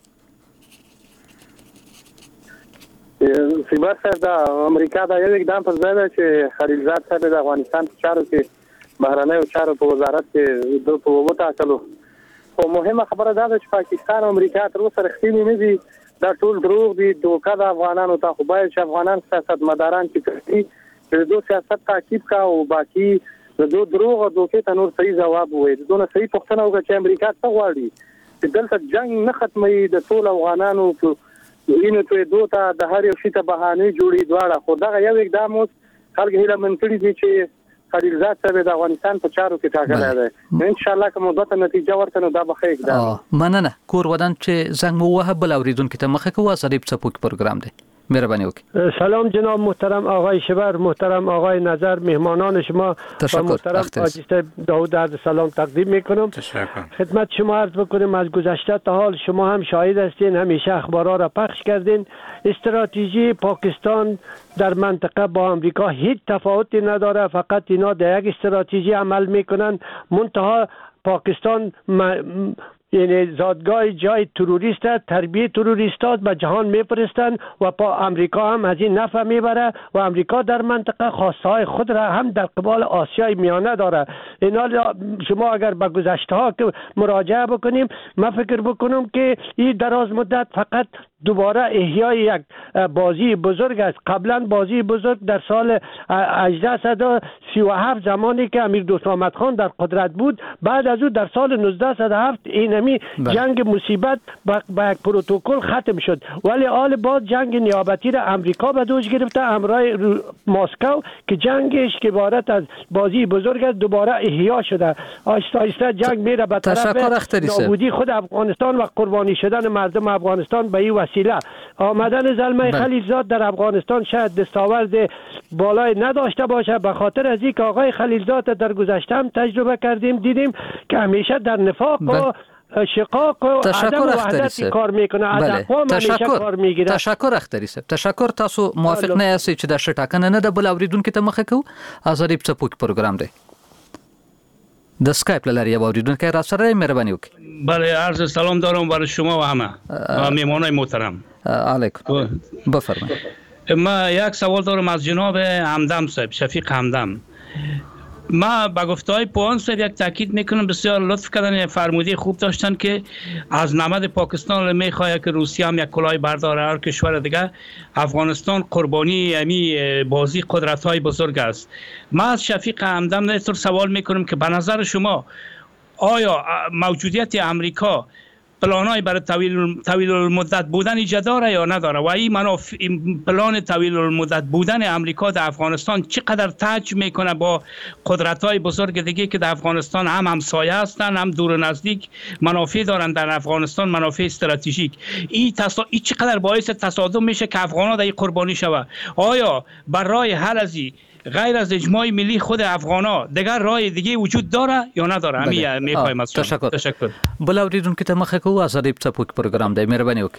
شیبار صاحب دا امریکا دا یو اقدام پر ځای ده چې خلیلزاد صاحب د افغانستان په چارو کې بهرنیو چارو په وزارت کې د په وټاکلو. خو مهمه خبره دا ده چې پاکستان او امریکا تر اوسه رښتیني نه دي. دا ټول دروغ دي، دوکه د افغانانو ته. خو باید چې افغانان سیاستمداران چې کوي چې دوی سیاست تعقیب کا او باقي دوی دروغ او دوکې ته نور صحیح جواب وایي. دوی صحیح پوښتنه وکړه چې امریکا څه غواړي، چې دلته جنگ نه ختمي د ټول افغانانو وینو ته دوته د هر یو شي ته بهانه جوړي دواړه. خو دا یو اقدام اوس خلک هیله من کړی دي چې خلیلزاد صاحب د افغانستان په چارو کې ټاکلی دی. ان شاء الله کوم مثبت نتیجه ورته نو دا به ښه اقدام. مننه. کور ودان چې زنګ مو وهه بل اوریدونکو ته مخه کوه ظریف څپوک پروګرام دی. مهربانی وکړئ. سلام جناب محترم آقای شبر، محترم آقای نظر، مهمانان شما و محترم حاجی داوود عرض سلام تقدیم میکنم. تشکر. خدمت شما عرض بکنیم از گذشته تا حال شما هم شاهد هستین، همیشه اخبارها را پخش کردین. استراتژی پاکستان در منطقه با امریکا هیچ تفاوتی نداره، فقط اینا در یک استراتژی عمل میکنن. منتها پاکستان م... یعنی زادگاه جای تروریست است، تربیه تروریستات به جهان میفرستند و با امریکا هم از این نفع میبره و امریکا در منطقه خواسته های خود را هم در قبال آسیای میانه داره. اینا شما اگر به گذشته ها که مراجعه بکنیم، من فکر بکنم که این دراز مدت فقط دوباره احیای یک بازی بزرگ است. قبلا بازی بزرگ در سال هجده و سی و هفت زمانی که امیر دوست محمد خان در قدرت بود، بعد از او در سال نوزده و هفت اینمی جنگ مصیبت با یک پروتکل ختم شد، ولی آل بعد جنگ نیابتی را امریکا به دوش گرفته همراه مسکو که جنگش که عبارت از بازی بزرگ است دوباره احیا شده. آهسته آهسته جنگ میره به طرف نابودی خود افغانستان و قربانی شدن مردم افغانستان به این وسیله. آمدن زلمه خلیلزاد در افغانستان شاید دستاورد بالای نداشته باشه، به خاطر از اینکه آقای خلیلزاد در گذشته هم تجربه کردیم، دیدیم که همیشه در نفاق و شقاق و عدم وحدت کار میکنه. از اقوام همیشه کار میگیره. تشکر اختری صاحب. تشکر. تاسو موافق نه یاست چې د شټاکنه نه د بل اوریدونکو ته مخه کو؟ ازادي څپوک پروګرام دی. د اسکایپ لاری یو اوریدونکو را سره مهرباني وکړئ. بله، عرض سلام دارم برای شما و همه و میهمانای محترم. علیکم. بفرمایید. ما یک سوال دارم از جناب همدم صاحب، شفیق همدم. ما با گفته‌های پوان صاحب یک تاکید میکنم، بسیار لطف کردن، فرمودی خوب داشتن که از نمد پاکستان میخواد که روسیه هم یک کلاه برداره، هر کشور دیگه. افغانستان قربانی امی بازی قدرت‌های بزرگ است. ما از شفیق همدم اینطور سوال میکنم که به نظر شما آیا موجودیت امریکا پلانای برای طویل طویل المدت بودن ایجاد داره یا نداره و این منافع پلان طویل المدت بودن امریکا در افغانستان چقدر تج میکنه با قدرت‌های بزرگ دیگه که در افغانستان هم همسایه هستن، هم دور و نزدیک منافع دارن در افغانستان، منافع استراتژیک. این تصا... این چقدر باعث تصادم میشه که افغان‌ها در این قربانی شوه؟ آیا برای حل از غیر از اجماع ملی خود افغانا دیگر راه دیگه وجود داره یا نداره؟ همین میخوایم از شما. تشکر. تشکر. بل اوریدونکو ته مخه کوو ازادي څپوک پروګرام دی. مهرباني وکړئ.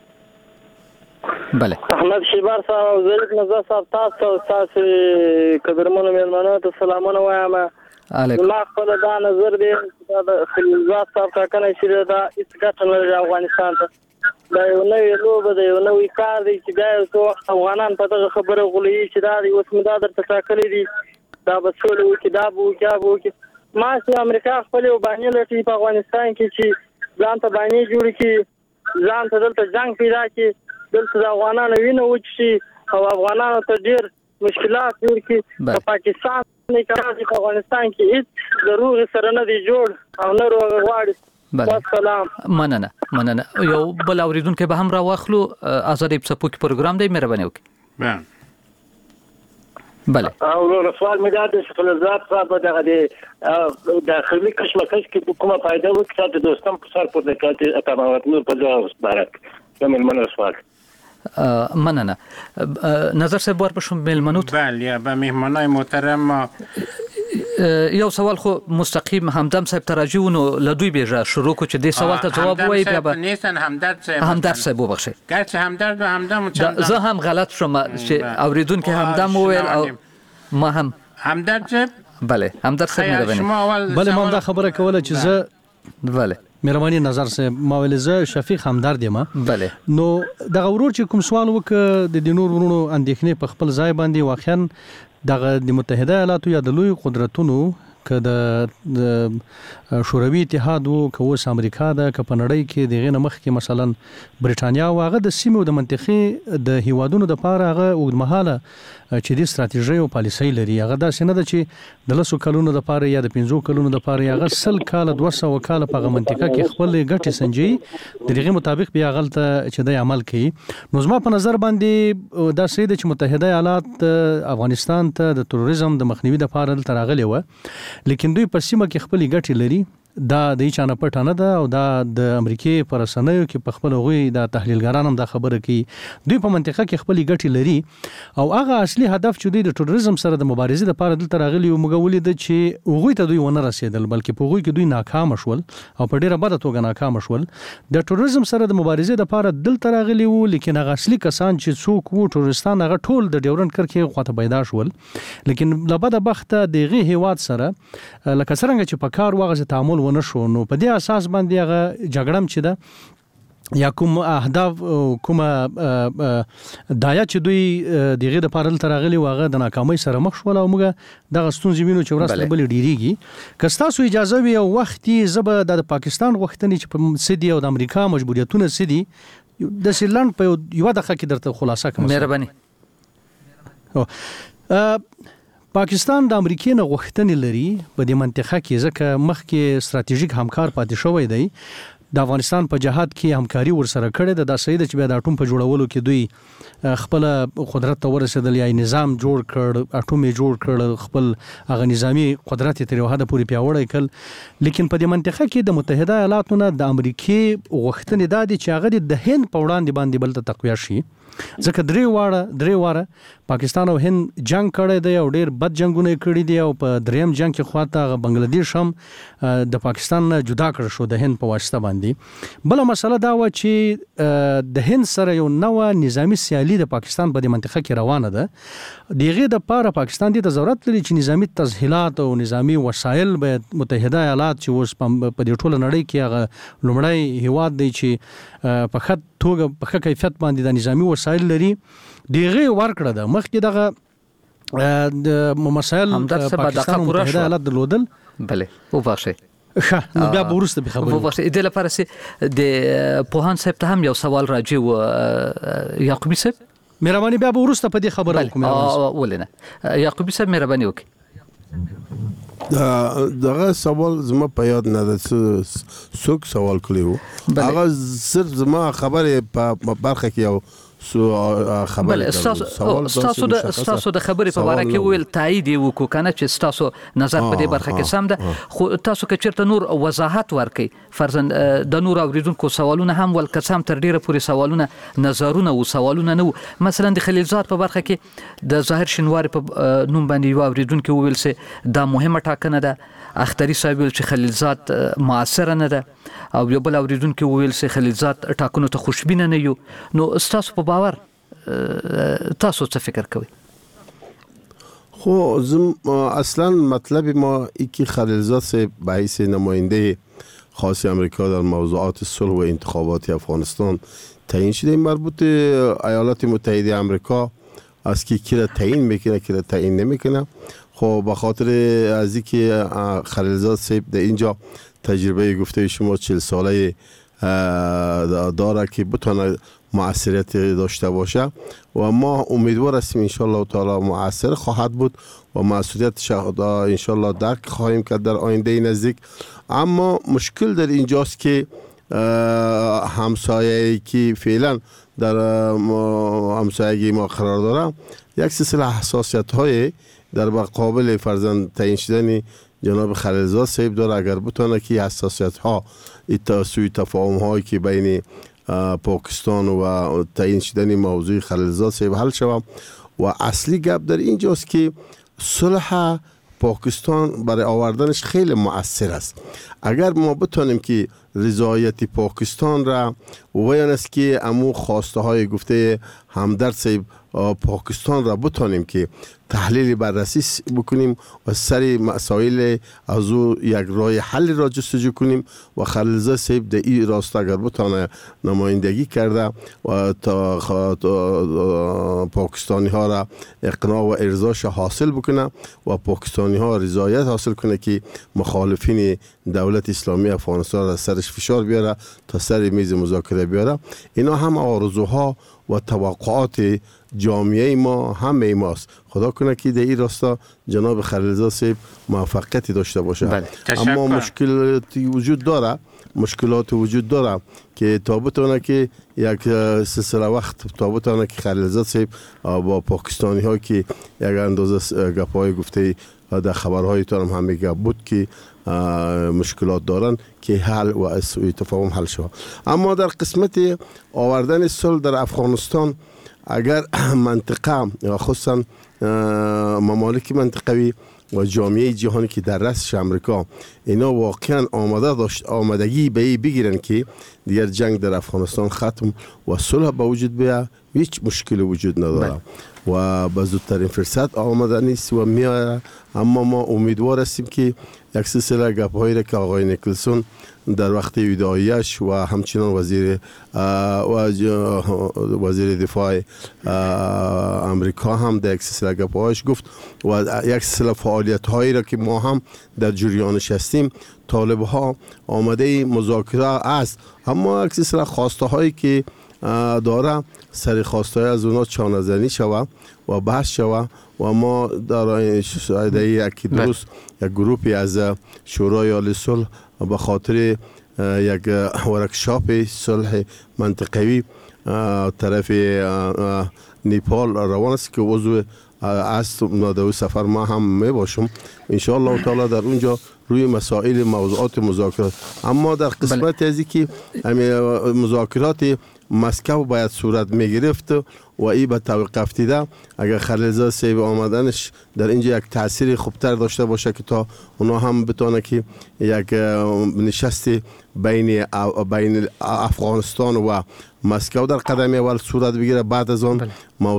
بله. احمد شیبر صاحب او ظریف نظر صاحب، تاسو تاسو قدرمنو مېلمنو ته سلامونه وایم. علیکم. ما خپل دا نظر دی چې د خلیلزاد صاحب ټاکنه چې دا هیڅ ګټه نه لري افغانستان ته. دا یو نوی لوبه دی، یو نوی کار دی چې بیا یو څو وخت افغانان په دغه خبره غولوي چې دا دی اوس مو دا درته ټاکلی دي، دا به سوله وکړي، دا به وکړي، دا به وکړي. ما چې امریکا خپلې یو بانې لټوي په افغانستان کې چې ځان ته بانې جوړې کړي، ځان ته دلته جنګ پیدا کړي، دلته د افغانانو وینه وچشي او افغانانو ته ډېر مشکلات جوړ کړي. په پاکستان کې په افغانستان کې هیڅ د روغې سره نه دی جوړ او نه روغه غواړي. بله. مننه مننه. یو بل اوریدونکو به هم را واخلو. ازادي څپوک پروګرام دی. مهرباني وکړئ. بله. او سوال مې دا د خلیلزاد صاحب دغه د داخلي کشمکش کې کومه فائدہ وکړه د دوستم په سر پر دکاتې اتمامات نور په ځای مبارک. کومل منو سوال. مننه. نظر صاحب بار بشم ملمنوت. بله، به مهمانای محترم یو سوال خو مستقیم همدم صاحب تراجیو نو لدوی بیجا شروع کو چې دې سوال ته جواب وایي بیا به نیستن. همدرد صاحب همدرد صاحب وبخښئ. ګرچې همدرد و همدم چند زه هم غلط شوم چې اوریدونکو همدم وویل او ما هم همدرد صاحب. بله همدرد صاحب مهرباني. بله ما دا خبره کوله چې زه بله مهرباني نظر صاحب ما ویل زه شفیق همدرد یم. بله. نو دغه ورور چې کوم سوال وک د دینور ورونو اندېښنې په خپل ځای باندې واخیان دغه د متحده ایالاتو یا د لوی قدرتونو که د شوروي اتحاد وو که اوس امریکا ده که په نړۍ کې دغه نه مخکې مثلا برېټانیا او هغه د سیمې او د منطقې د هیوادونو د پاره هغه اوږدمهاله چې د ستراتیژي او پالیسۍ لري. هغه داسې نه ده چې د لسو کلونو د پاره یا د پنځو کلونو د پاره هغه سل کال دوه سوه کال په هغه منطقه کې خپل ګټې سنجي د دغه مطابق بیا غلطه چې د عمل کوي. نو زما په نظر باندې دا سید چې متحده ایالات افغانستان ته د تروریزم د مخنیوي د پاره تراغلي و، لیکن دوی په سیمه کې خپل ګټې لري. دا د هیڅ نه پټ نه ده او دا د امریکای پر رسنیو کې په خپل غوي د تحلیلګران هم دا خبره کوي. دوی په منطقه کې خپل ګټې لري او هغه اصلي هدف چې دوی د تروریزم سره د مبارزې لپاره دلته راغلي او موږ ولید چې هغوی ته دوی ونه رسیدل، بلکې په هغوی کې دوی ناکام شول او په ډیره بده توګه ناکام شول. د تروریزم سره د مبارزې لپاره دلته راغلي وو، لیکن هغه اصلي کسان چې څوک وو تروریستان هغه ټول د ډیورنډ کرښې خواته پیدا شول. لیکن لبده بخته دغه هیواد سره لکه څنګه چې په کار واغزه تعامل ونه شو، نو په دې اساس باندې هغه جګړم چې ده یا کوم اهداف کوم دایا چې دوی دغه د پارل ترغلي واغه د ناکامۍ سره مخ شول او موږ د غستون زمينو چې ورسته بل ډیریږي. که تاسو اجازه وي او وختي زبه د پاکستان غوښتنې چې په سدي او د امریکا مجبوریتونه سدي د سیلند په یو دغه کې درته خلاصه کوم. مهرباني. او پاکستان د امریکای نه غوښتنې لري په دې منطقه کې ځکه مخکې ستراتیژیک همکار پاتې شوی دی. د افغانستان په جهاد کې همکاري ورسره کړې ده. دا صحیح ده چې بیا د اټوم په جوړولو کې دوی خپل قدرت ته ورسېدل یا نظام جوړ کړ، اټوم یې جوړ کړ، خپل هغه نظامی قدرت تر یو حد پورې پیاوړی کړ. لیکن په دې منطقه کې د متحده ایالاتو نه د امریکای غوښتنې دا دي چې هغه د هند په وړاندې باندې بل ته تقویه شي، ځکه درې واړه درې واره پاکستان او هند جنگ کړی دی او ډیر بد جنگونه کړی دي او په دریم جنگ کې خواته بنگلاديش هم د پاکستان نه جدا کړ شو د هند په واسطه باندې. بل مسله دا و چې د هند سره یو نوې نظامی سیالي د پاکستان په دې منطقه کې روانه ده. دغه د پاره پاکستان د ضرورت لري چې نظامی تسهیلات او نظامی وسایل به متحده ایالات چې اوس په دې ټوله نړۍ کې هغه لومړی هیواد دی چې په خط توګه په ښه کیفیت باندې د نظامی وسایل لري، دغه ورکړه ده. مخکې دغه د مسایل پاکستان متحده ایالات درلودل. بله او واشه ښه نو بیا ورسته به خبرې واشه د لپاره سي د پوهان صاحب ته هم یو سوال راځي و یعقوبی صاحب مهرباني بیا ورسته په دې خبره وکم. ولنه یعقوبی صاحب مهرباني وکړئ. دغه سوال زما په یاد نه ده څوک سوال کړی و. هغه صرف زما خبره په برخه کې یو سو خبره تاسو د تاسو د خبرې په اړه کې ویل تایید وکړو کنه چې تاسو نظر په دې برخه کې سم ده، خو تاسو که چیرته نور وضاحت ورکړئ فرضاً د نور اوریدونکو سوالونه هم ول قسم تر ډیره پورې سوالونه نظرونه او سوالونه نو مثلا د خلیلزاد په برخه کې د ظاهر شنواری په نوم باندې یو اوریدونکو ویل سي دا مهمه ټاکنه ده. اختری صاحب ویل چې خلیلزاد موثر نه ده او یو بل اوریدونکو ویل سي خلیلزاد ټاکنو ته خوشبینه نه یو. نو تاسو په باور تاسو څه فکر کوئ؟ خو زم اصلا مطلب ما ایکی خلیلزاد سے بحیث نماینده خاص امریکا در موضوعات صلح و انتخابات افغانستان تعیین شده. مربوط ایالات متحده امریکا از کی کی را تعیین میکنه کی را تعیین نمیکنه. خب به خاطر از اینکه خلیلزاد صاحب در اینجا تجربه گفته شما چهل ساله داره که بتونه مؤثریت داشته باشه و ما امیدوار هستیم انشالله تعالی مؤثر خواهد بود و مسئولیتش انشالله درک خواهیم کرد در آینده نزدیک. اما مشکل در اینجاست که همسایه‌ای که فعلا در همسایگی ما قرار داره یک سلسله حساسیت های در مقابل فرزند تعیین شدن جناب خلیلزاد صاحب داره. اگر بتونه که حساسیت ها سوی تفاهم هایی که بین پاکستان و تعیین شدن موضوع خلیلزاد صاحب حل شود و اصلی گپ در اینجاست که صلح پاکستان برای آوردنش خیلی مؤثر است. اگر ما بتونیم که رضایت پاکستان را و این است که امو خواسته های گفته همدرد صاحب پاکستان را بتونیم که تحلیل بررسی بکنیم و سر مسائل از او یک راه حل را جستجو کنیم و خلیلزاده صاحب در این راستا اگر بتانه نمایندگی کرده و تا پاکستانی ها را اقناع و ارضاش حاصل بکنه و پاکستانی ها رضایت حاصل کنه که مخالفین دولت اسلامی افغانستان را سرش فشار بیاره تا سر میز مذاکره بیاره. اینا هم آرزوها و توقعات جامعه ما همه ماست. خدا کنه که در این راستا جناب خلیلزاده صاحب موفقیتی داشته باشه. بله. اما مشکلاتی وجود داره مشکلات وجود داره که تا بتونه که یک سلسله وقت تا بتونه که خلیلزاده صاحب با پاکستانی ها که یک اندازه گپای گفته در خبرهای تان هم میگه بود که مشکلات دارن که حل و تفاهم حل شود. اما در قسمت آوردن صلح در افغانستان اگر منطقه خصوصا ممالک منطقوی و جامعه جهانی که در رأسش امریکا اینا واقعا آماده داشت آمادگی به این بگیرن که دیگر جنگ در افغانستان ختم و صلح به وجود بیاد، هیچ مشکلی وجود نداره و به زودترین فرصت آماده نیست و میاد. اما ما امیدوار هستیم که یک سلسله گپ‌هایی را که آقای نیکلسون در وقت وداعیش و همچنان وزیر وزیر دفاع امریکا هم در یک سلسله گپ‌هایش گفت و یک سلسله فعالیت‌هایی را که ما هم در جریانش هستیم، طالب ها آماده مذاکره است، اما یک سلسله خواسته هایی که داره سر خواسته از اونا چانه زنی شوه و بحث شوه و ما در یک دوست یک گروپی از شورای عالی صلح به خاطر یک ورکشاپ صلح منطقوی طرف نیپال روان است که عضو است. در سفر ما هم می باشم ان شاء الله تعالی در اونجا روی مسائل موضوعات مذاکرات. اما در قسمت ازی که مذاکرات مسکو باید صورت می گرفت و ای به توقف دیده، اگر خلیلزاده صاحب آمدنش در اینجا یک تاثیر خوبتر داشته باشه که تا اونا هم بتونه که یک نشست بین بین افغانستان و مسکو در قدم اول صورت بگیره، بعد از آن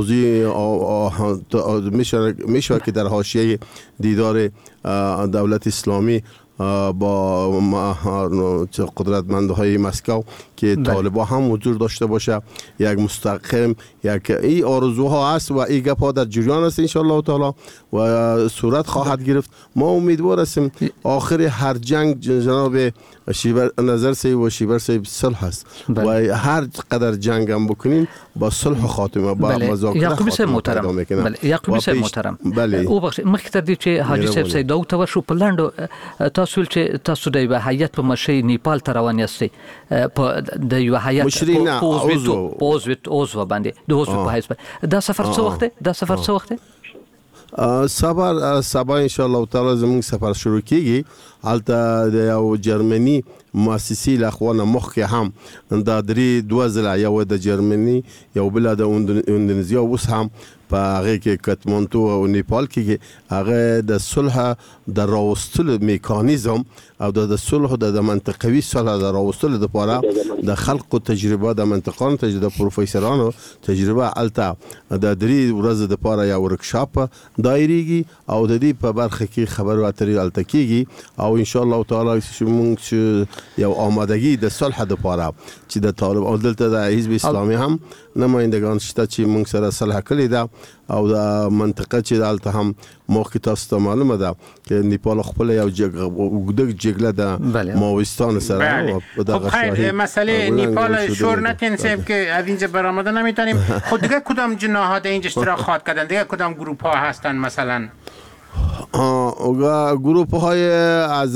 موضوع میشه میشه که در حاشیه دیدار دولت اسلامی با قدرتمندهای مسکو که طالبا هم حضور داشته باشه، یک مستقیم یک این آرزوها است و این گپ‌ها در جریان است ان شاء الله تعالی و صورت خواهد گرفت. ما امیدوار هستیم آخر هر جنگ جناب شیبر نظر صاحب و شیبر صاحب صلح است و هر قدر جنگ هم بکنین با صلح خاتمه با مذاکره یعقوب صاحب محترم. بله یعقوب صاحب محترم. او بخش مخکې تر دې چې حاجی صاحب سید داو ته ورشو په لاندو تاسو چې تاسو د یو هیئت په مشي نیپال ته روان یاستئ په د یو هیئت پوزویتو پوزویت اوزو باندې د اوزو په حیث دا سفر څه وخت دا سفر څه وخت سفر سبا ان شاء الله تعالی زمون سفر شروع کیږي. البته د یو جرمني مؤسسي لاخوان مخ هم د درې دوه ځله یو د جرمني یو بل د اندونیزیا اوس هم په هغه کې کاتماندو او نیپال کې هغه د صلح د راوستلو میکانیزم او د صلح د منطقوي صلح د راوستلو لپاره د خلق تجربه د منطقانو تجربه د پروفیسورانو تجربه الته د درې ورځې لپاره یو ورکشاپ دایریږي او د دې په برخه کې خبرو اترې الته کیږي او ان شاء الله تعالی موږ یو آمادگی د صلح لپاره چې د طالب او دلته د حزب اسلامي هم نمایندگان شته چې موږ سره صلح کړی ده او د منطقه چې دلته هم موخه تاسو ته معلومه ده که نیپال خپل یو وګړه جګړه د ماوستان سره و خب خیر مسئله نیپال شور نتینسیم که از اینجا برآمده نمیتونیم. خود دیگه کدام جناحات اینجا اشتراک خواهد کردن؟ دیگه کدام گروپ ها هستن مثلا؟ گروپ های از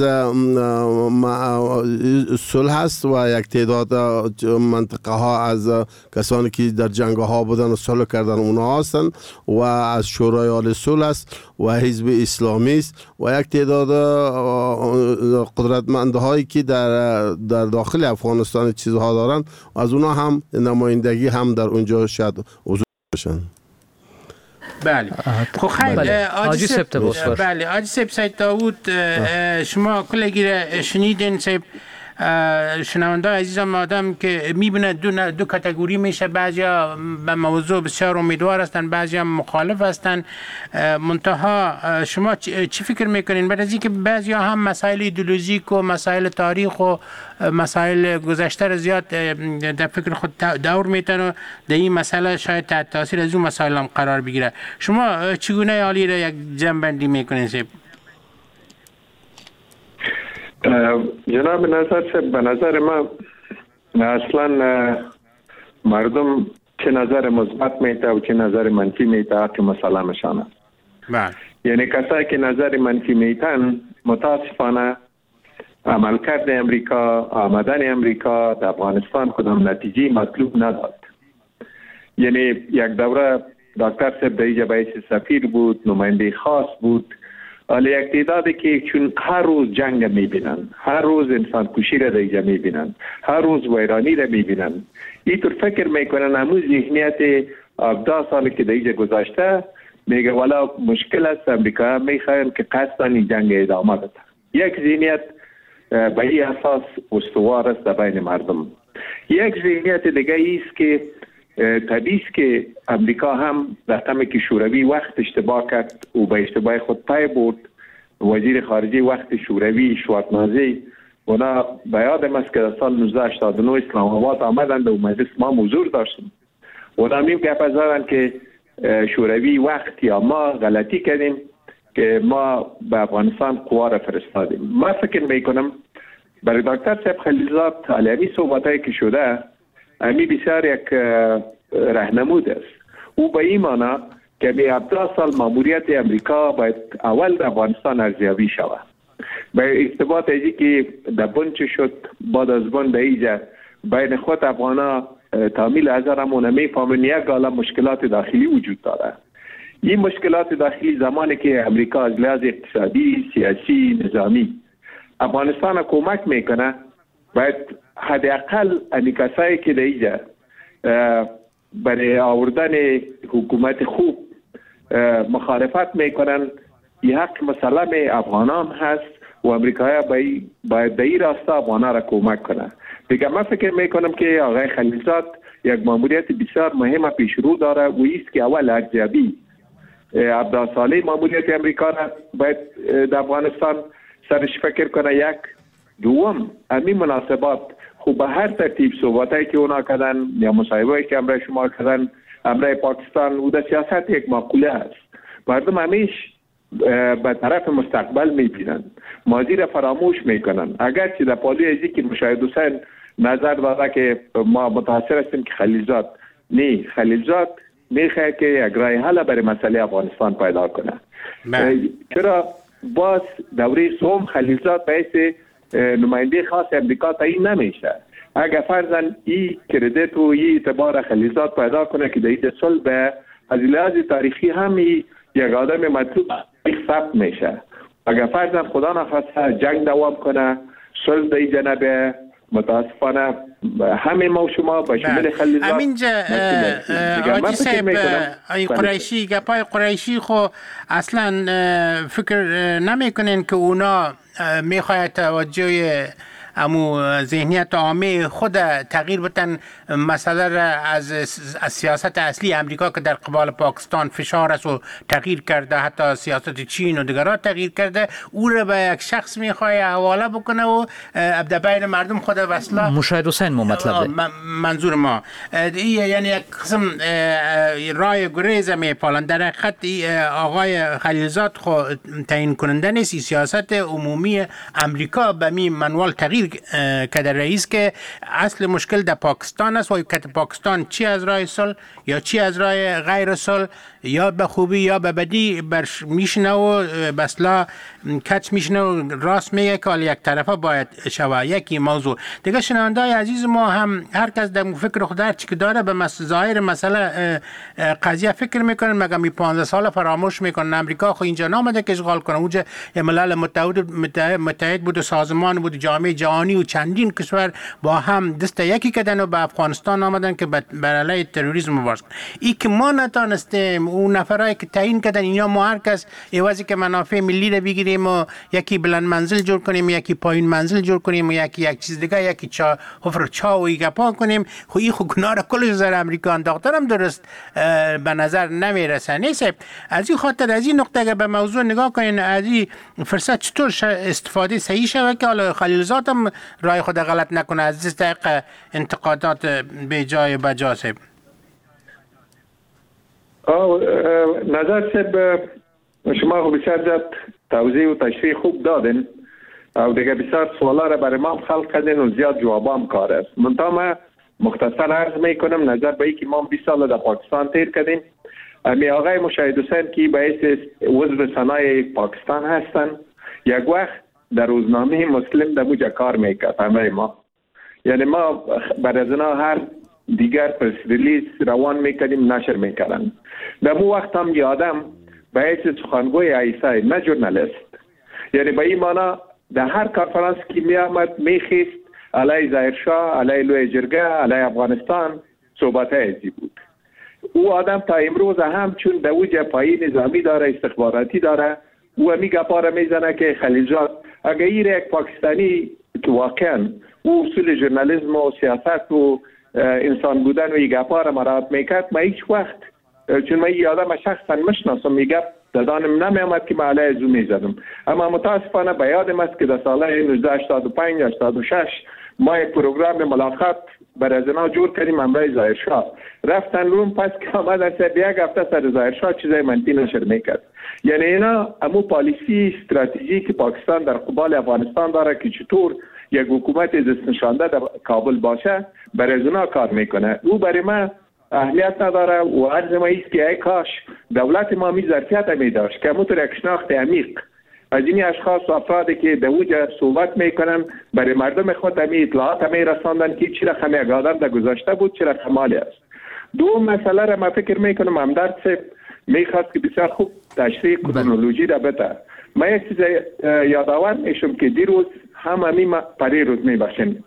صلح هست و یک تعداد منطقه ها از کسانی که در جنگ ها بودن و صلح کردن اونا هستن و از شورای عالی صلح است و حزب اسلامی است و یک تعداد قدرتمندهایی که در در داخل افغانستان چیزها دارن از اونا هم نمایندگی هم در اونجا شاید حضور باشن. بله خب خیلی آجی سب بله آجی سب سید داوود شما کلگی را شنیدین سب شنونده عزیزم آدم که میبینه دو دو کاتگوری میشه، بعضیا به موضوع بسیار امیدوار هستن، بعضیا مخالف هستن. منتها شما چی فکر میکنین بعد از اینکه بعضیا هم مسائل ایدئولوژیک و مسائل تاریخ و مسائل گذشته را زیاد در فکر خود دور میتن و در این مسئله شاید تحت تاثیر از اون مسائل هم قرار بگیره. شما چگونه حالی را یک جمع میکنین سیب؟ جناب نظر صاحب، به نظر ما اصلا مردم چه نظر مثبت میته و چه نظر منفی میته که مسئله مشانه. بله. یعنی کسایی که نظر منفی میتن متاسفانه عملکرد امریکا، آمدن امریکا در افغانستان کدام نتیجه مطلوب نداد. یعنی یک دوره دکتر صاحب در اینجا باعث سفیر بود، نماینده خاص بود، ولی یک تعدادی که چون هر روز جنگ میبینن، هر روز انسان کشی را در اینجا میبینن، هر روز ویرانی را میبینن، اینطور فکر میکنن همون ذهنیت هفده سالی که در اینجا گذاشته، میگه والا مشکل است، امریکا میخواین که قصداً این جنگ ادامه بده. یک ذهنیت به این اساس استوار است در بین مردم. یک ذهنیت دیگه است که طبیعی است که امریکا هم در تمی که شوروی وقت اشتباه کرد و به اشتباه خود پی برد. وزیر خارجه وقت شوروی شوارتنازی اونا به یادم است که در سال نوزده هشتاد و نه اسلام آباد آمدند و مجلس ما حضور داشتیم. اونا میم گپ زدند که شوروی وقت یا ما غلطی کردیم که ما به افغانستان قوا را فرستادیم. ما فکر میکنم برای دکتر صاحب خلیلزاد علیمی صحبتایی که شده امی بسیار یک راهنمود است. او به این معنی که به هفده سال ماموریت امریکا باید اول در افغانستان ارزیابی شود. به ارتباط ازی که در بند شد بعد از بند ایجا بین خود افغانا تعمیل هزارمون میفهمن یک عالم مشکلات داخلی وجود داره. این مشکلات داخلی زمانی که امریکا از لحاظ اقتصادی، سیاسی، نظامی افغانستان کمک میکنه، باید حداقل ان کسایی که دیگه برای آوردن حکومت خوب مخالفت میکنن، این حق مسلم افغانان هست و امریکایی باید در این راستا افغانا را کمک کنه. دیگه من فکر میکنم که آقای خلیلزاد یک ماموریت بسیار مهم پیش رو داره و ایست که اول ارزیابی هفده ساله ماموریت امریکا را باید در افغانستان سرش فکر کنه. یک دوم همین مناسبات خوب به هر ترتیب صحبتایی که اونا کردن یا مصاحبه‌ای که امرای شما کردن امرای پاکستان و در سیاست یک معقوله است. مردم همیش به طرف مستقبل میبینن، ماضی را فراموش میکنن. اگرچه در پالوی ازی که مشاهد حسین نظر داده که ما متاثر هستیم که خلیلزاد نه، خلیلزاد میخواه که یک راه حل برای مسئله افغانستان پیدا کنه. چرا باز دوره سوم خلیلزاد باعث نماینده خاص امریکا تعیین نمیشه؟ اگر فرضاً این کردیت و این اعتبار خلیلزاد پیدا کنه که در این صلح از لحاظ تاریخی هم یک آدم مطلوب ثبت میشه. اگر فرضاً خدا نخواسته جنگ دوام کنه، صلح در این جنبه، متاسفانه همه ما و شما با شمول خلیلزاد همینجا آجی صاحب ای قریشی گپای قریشی خو اصلا فکر نمیکنین که اونا میخواید توجه امو ذهنیت عامه خود تغییر بدن، مسئله را از, از سیاست اصلی امریکا که در قبال پاکستان فشار است و تغییر کرده، حتی سیاست چین و دیگرها تغییر کرده، او را به یک شخص میخواه حواله بکنه و در بین مردم خود وصله. مشاهد حسین مو مطلب ده منظور ما یعنی یک قسم رای گریز میپالن. در حقیقت آقای خلیلزاد خو تعیین کننده نیست، سیاست عمومی امریکا به می منوال تغییر کده رئیس که اصل مشکل در پاکستان است و که پاکستان چی از راه صلح یا چی از راه غیر صلح یا به خوبی یا به بدی برش میشنه و بسلا کچ میشنه و راست میگه که یک طرفه باید شوه. یکی موضوع دیگه شنونده عزیز ما هم هر کس در فکر خود هر چی که داره به ظاهر مسئله قضیه فکر میکنن، مگه می پانزده سال فراموش میکنن امریکا خو اینجا نامده که اشغال کنه. اونجا ملل متحد متحد بود و سازمان بود، جامعه جهانی روحانی و چندین کشور با هم دست یکی کردن و به افغانستان آمدن که بر علیه تروریسم مبارزه کنند. این که ما نتانستیم اون نفرایی که تعیین کردن اینا ما هر کس عوضی که منافع ملی رو بگیریم و یکی بلند منزل جور کنیم، یکی پایین منزل جور کنیم و یکی یک چیز دیگه، یکی چا حفر چا و ایگپا کنیم، خو این خو گناه را کلش زر امریکا انداختنم درست به نظر نمیرسه. نیست از این خاطر از این نقطه که به موضوع نگاه کنین، از این فرصت چطور استفاده صحیح شود که حالا خلیلزاد هم رای خود غلط نکنه از این طریق انتقادات به جای بجاسه. نظر سب شما خو بسیار زیاد توضیح و تشریح خوب دادین او دیگه بسیار سوالا را برای ما خلق کردین و زیاد جوابام کار است. منتها ما مختصر عرض میکنم نظر به اینکه ما بیست سال در پاکستان تیر کردیم. امی آقای مشاهد حسین که به حیث عضو سنای پاکستان هستن یک وقت در روزنامه مسلم در موجه کار میکرد همه ما، یعنی ما بعد از اینا هر دیگر پرس ریلیز روان میکردیم نشر میکردن. در مو وقت هم یادم به حیث سخنگوی عیسی نه ژورنالیست، یعنی به این معنی در هر کنفرانس که می آمد میخیست علیه ظاهرشاه، علیه لوی جرگه، علیه افغانستان صحبت ازی بود. او آدم تا امروز هم چون در اوج پایی نظامی داره، استخباراتی داره، او همی گپا را میزنه که خلیلزاد اگر این یک پاکستانی که واقعا او اصول ژورنالیسم و سیاست و انسان بودن و این گپا را مراعات میکرد، ما هیچ وقت چون من این آدم شخصا مشناسم میگه دادانم نمیامد که ما علیه زو میزدم. اما متاسفانه به یادم است که در سال نوزده هشتاد و پنج هشتاد و شش ما یک پروگرام ملاقات بر از اینا جور کردیم همراه ظاهرشاه. رفتن روم پس که آمدن سر یک هفته سر ظاهرشاه چیزای منفی نشر میکرد. یعنی اینا امو پالیسی استراتژی که پاکستان در قبال افغانستان داره که چطور یک حکومت دست نشانده در کابل باشه بر از اینا کار میکنه. او برای ما اهلیت نداره و عرض ما ایست که ای کاش دولت ما می ظرفیت می داشت که همونطور یک شناخت عمیق از این اشخاص و افرادی که در اوج صحبت میکنن برای مردم خود همی اطلاعات همی رساندن که چی رقم یک آدم در گذاشته بود چی رقم مالی است. دو مسئله را ما فکر میکنم همدرد صاحب میخواست که بسیار خوب تشریح کرونولوژی را بده. ما یک چیز یادآور میشم که دیروز هم همی پری روز میبخشیم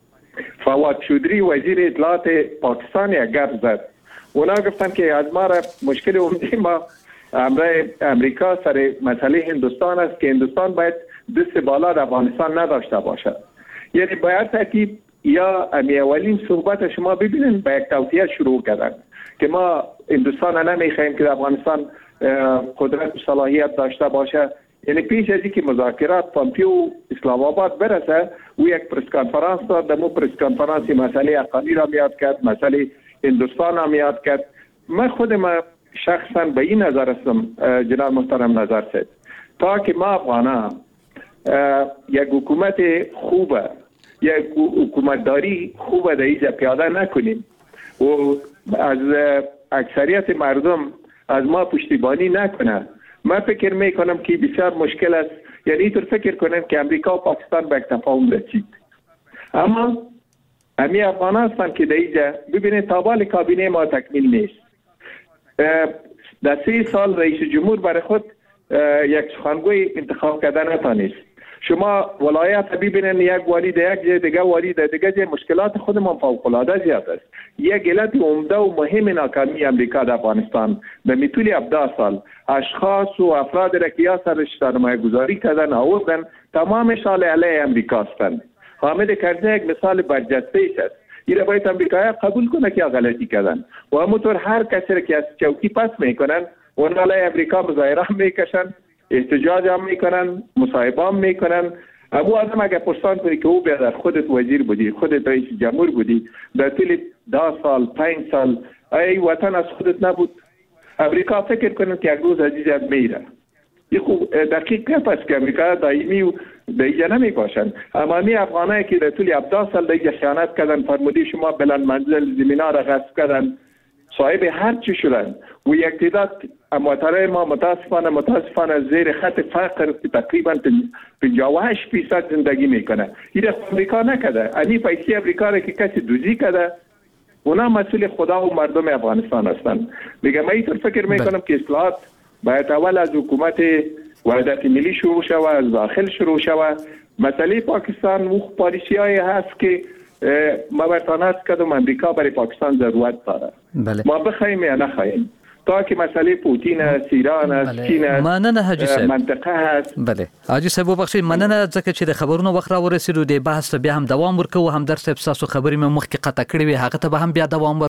فواد چودری وزیر اطلاعات پاکستان یک گپ زد. اونا گفتن که از ما را مشکل عمده ما امرای امریکا سر مسئله هندوستان است که هندوستان باید دست بالا در افغانستان نداشته باشد. یعنی باید ترتیب یا امی اولین صحبت شما ببینید با یک توصیه شروع کردن که ما هندوستان نمیخوایم که در افغانستان قدرت و صلاحیت داشته باشه. یعنی پیش از اینکه مذاکرات پامپیو اسلام آباد برسه او یک پرس کنفرانس داد. در مو پرس کنفرانس مسئله افغانی را میاد کرد، مسئله هندوستان را میاد کرد. من خود ما شخصا به این نظر هستم جناب محترم نظر سید تا که ما افغانا یک حکومت خوبه یک حکومتداری خوبه در اینجا پیاده نکنیم و از اکثریت مردم از ما پشتیبانی نکنه، من فکر میکنم که بسیار مشکل است. یعنی اینطور فکر کنم که امریکا و پاکستان به یک تفاهم رسید. اما امی افغان هستن که در اینجا ببینید تابال کابینه ما تکمیل نیست. در سه سال رئیس جمهور برای خود یک سخنگوی انتخاب کردن نتانست. شما ولایت ببینید یک والی در یک جای دیگه، والی در دیگه جای، مشکلات خودمان فوق العاده زیاد است. یک علت عمده و مهم ناکامی امریکا در افغانستان در طول هفده سال اشخاص و افراد را که یا سرش سرمایه گذاری کردن آوردن تمامش علیه امریکا هستند. حامد کرزی یک مثال برجسته است. این را باید امریکایی قبول کنه که غلطی کردن و همونطور هر کسی که از چوکی پس میکنن اون علیه امریکا مظاهره هم میکشن، احتجاج هم میکنن، مصاحبه هم میکنن. ابو آدم اگر پرسان کنی که او بیادر خودت وزیر بودی، خودت رئیس جمهور بودی در طول ده سال پنج سال ای وطن از خودت نبود؟ امریکا فکر کنن که یک روز عزیزت میره. این خوب دقیق نه پس که امریکا دائمی و دیگه نمی باشن. اما می افغانایی که در طول هفده سال دیگه خیانت کردن، فرمودی شما بلند منزل زمینا را غصب کردن، صاحب هر چی شدن و یک تعداد امواتره ما متاسفانه متاسفانه زیر خط فقر که تقریبا پنجاه و هشت فیصد زندگی میکنه. این را امریکا نکرده. این پیسی امریکا را که کسی دوزی کرده اونا مسئول خدا و مردم افغانستان هستند. میگم من اینطور فکر میکنم که اصلاحات باید اول از حکومت وحدت ملی شروع شود، از داخل شروع شود مسئله پاکستان و پالیسی های هست که ما برتانت کدوم امریکا برای پاکستان ضرورت داره. بله. ما بخوایم یا نخوایم تا که مسئله پوتین است، ایران است، بله. چین است، مننه حاجی صاحب. منطقه هست. بله حاجی صاحب وبخښئ مننه ځکه چې د خبرونو وخت را ورسېدو د بحث بیا هم دوام ورکوو. هم در صاحب تاسو خبرې مې مخکې قطع کړې وې هغه ته به هم بیا دوام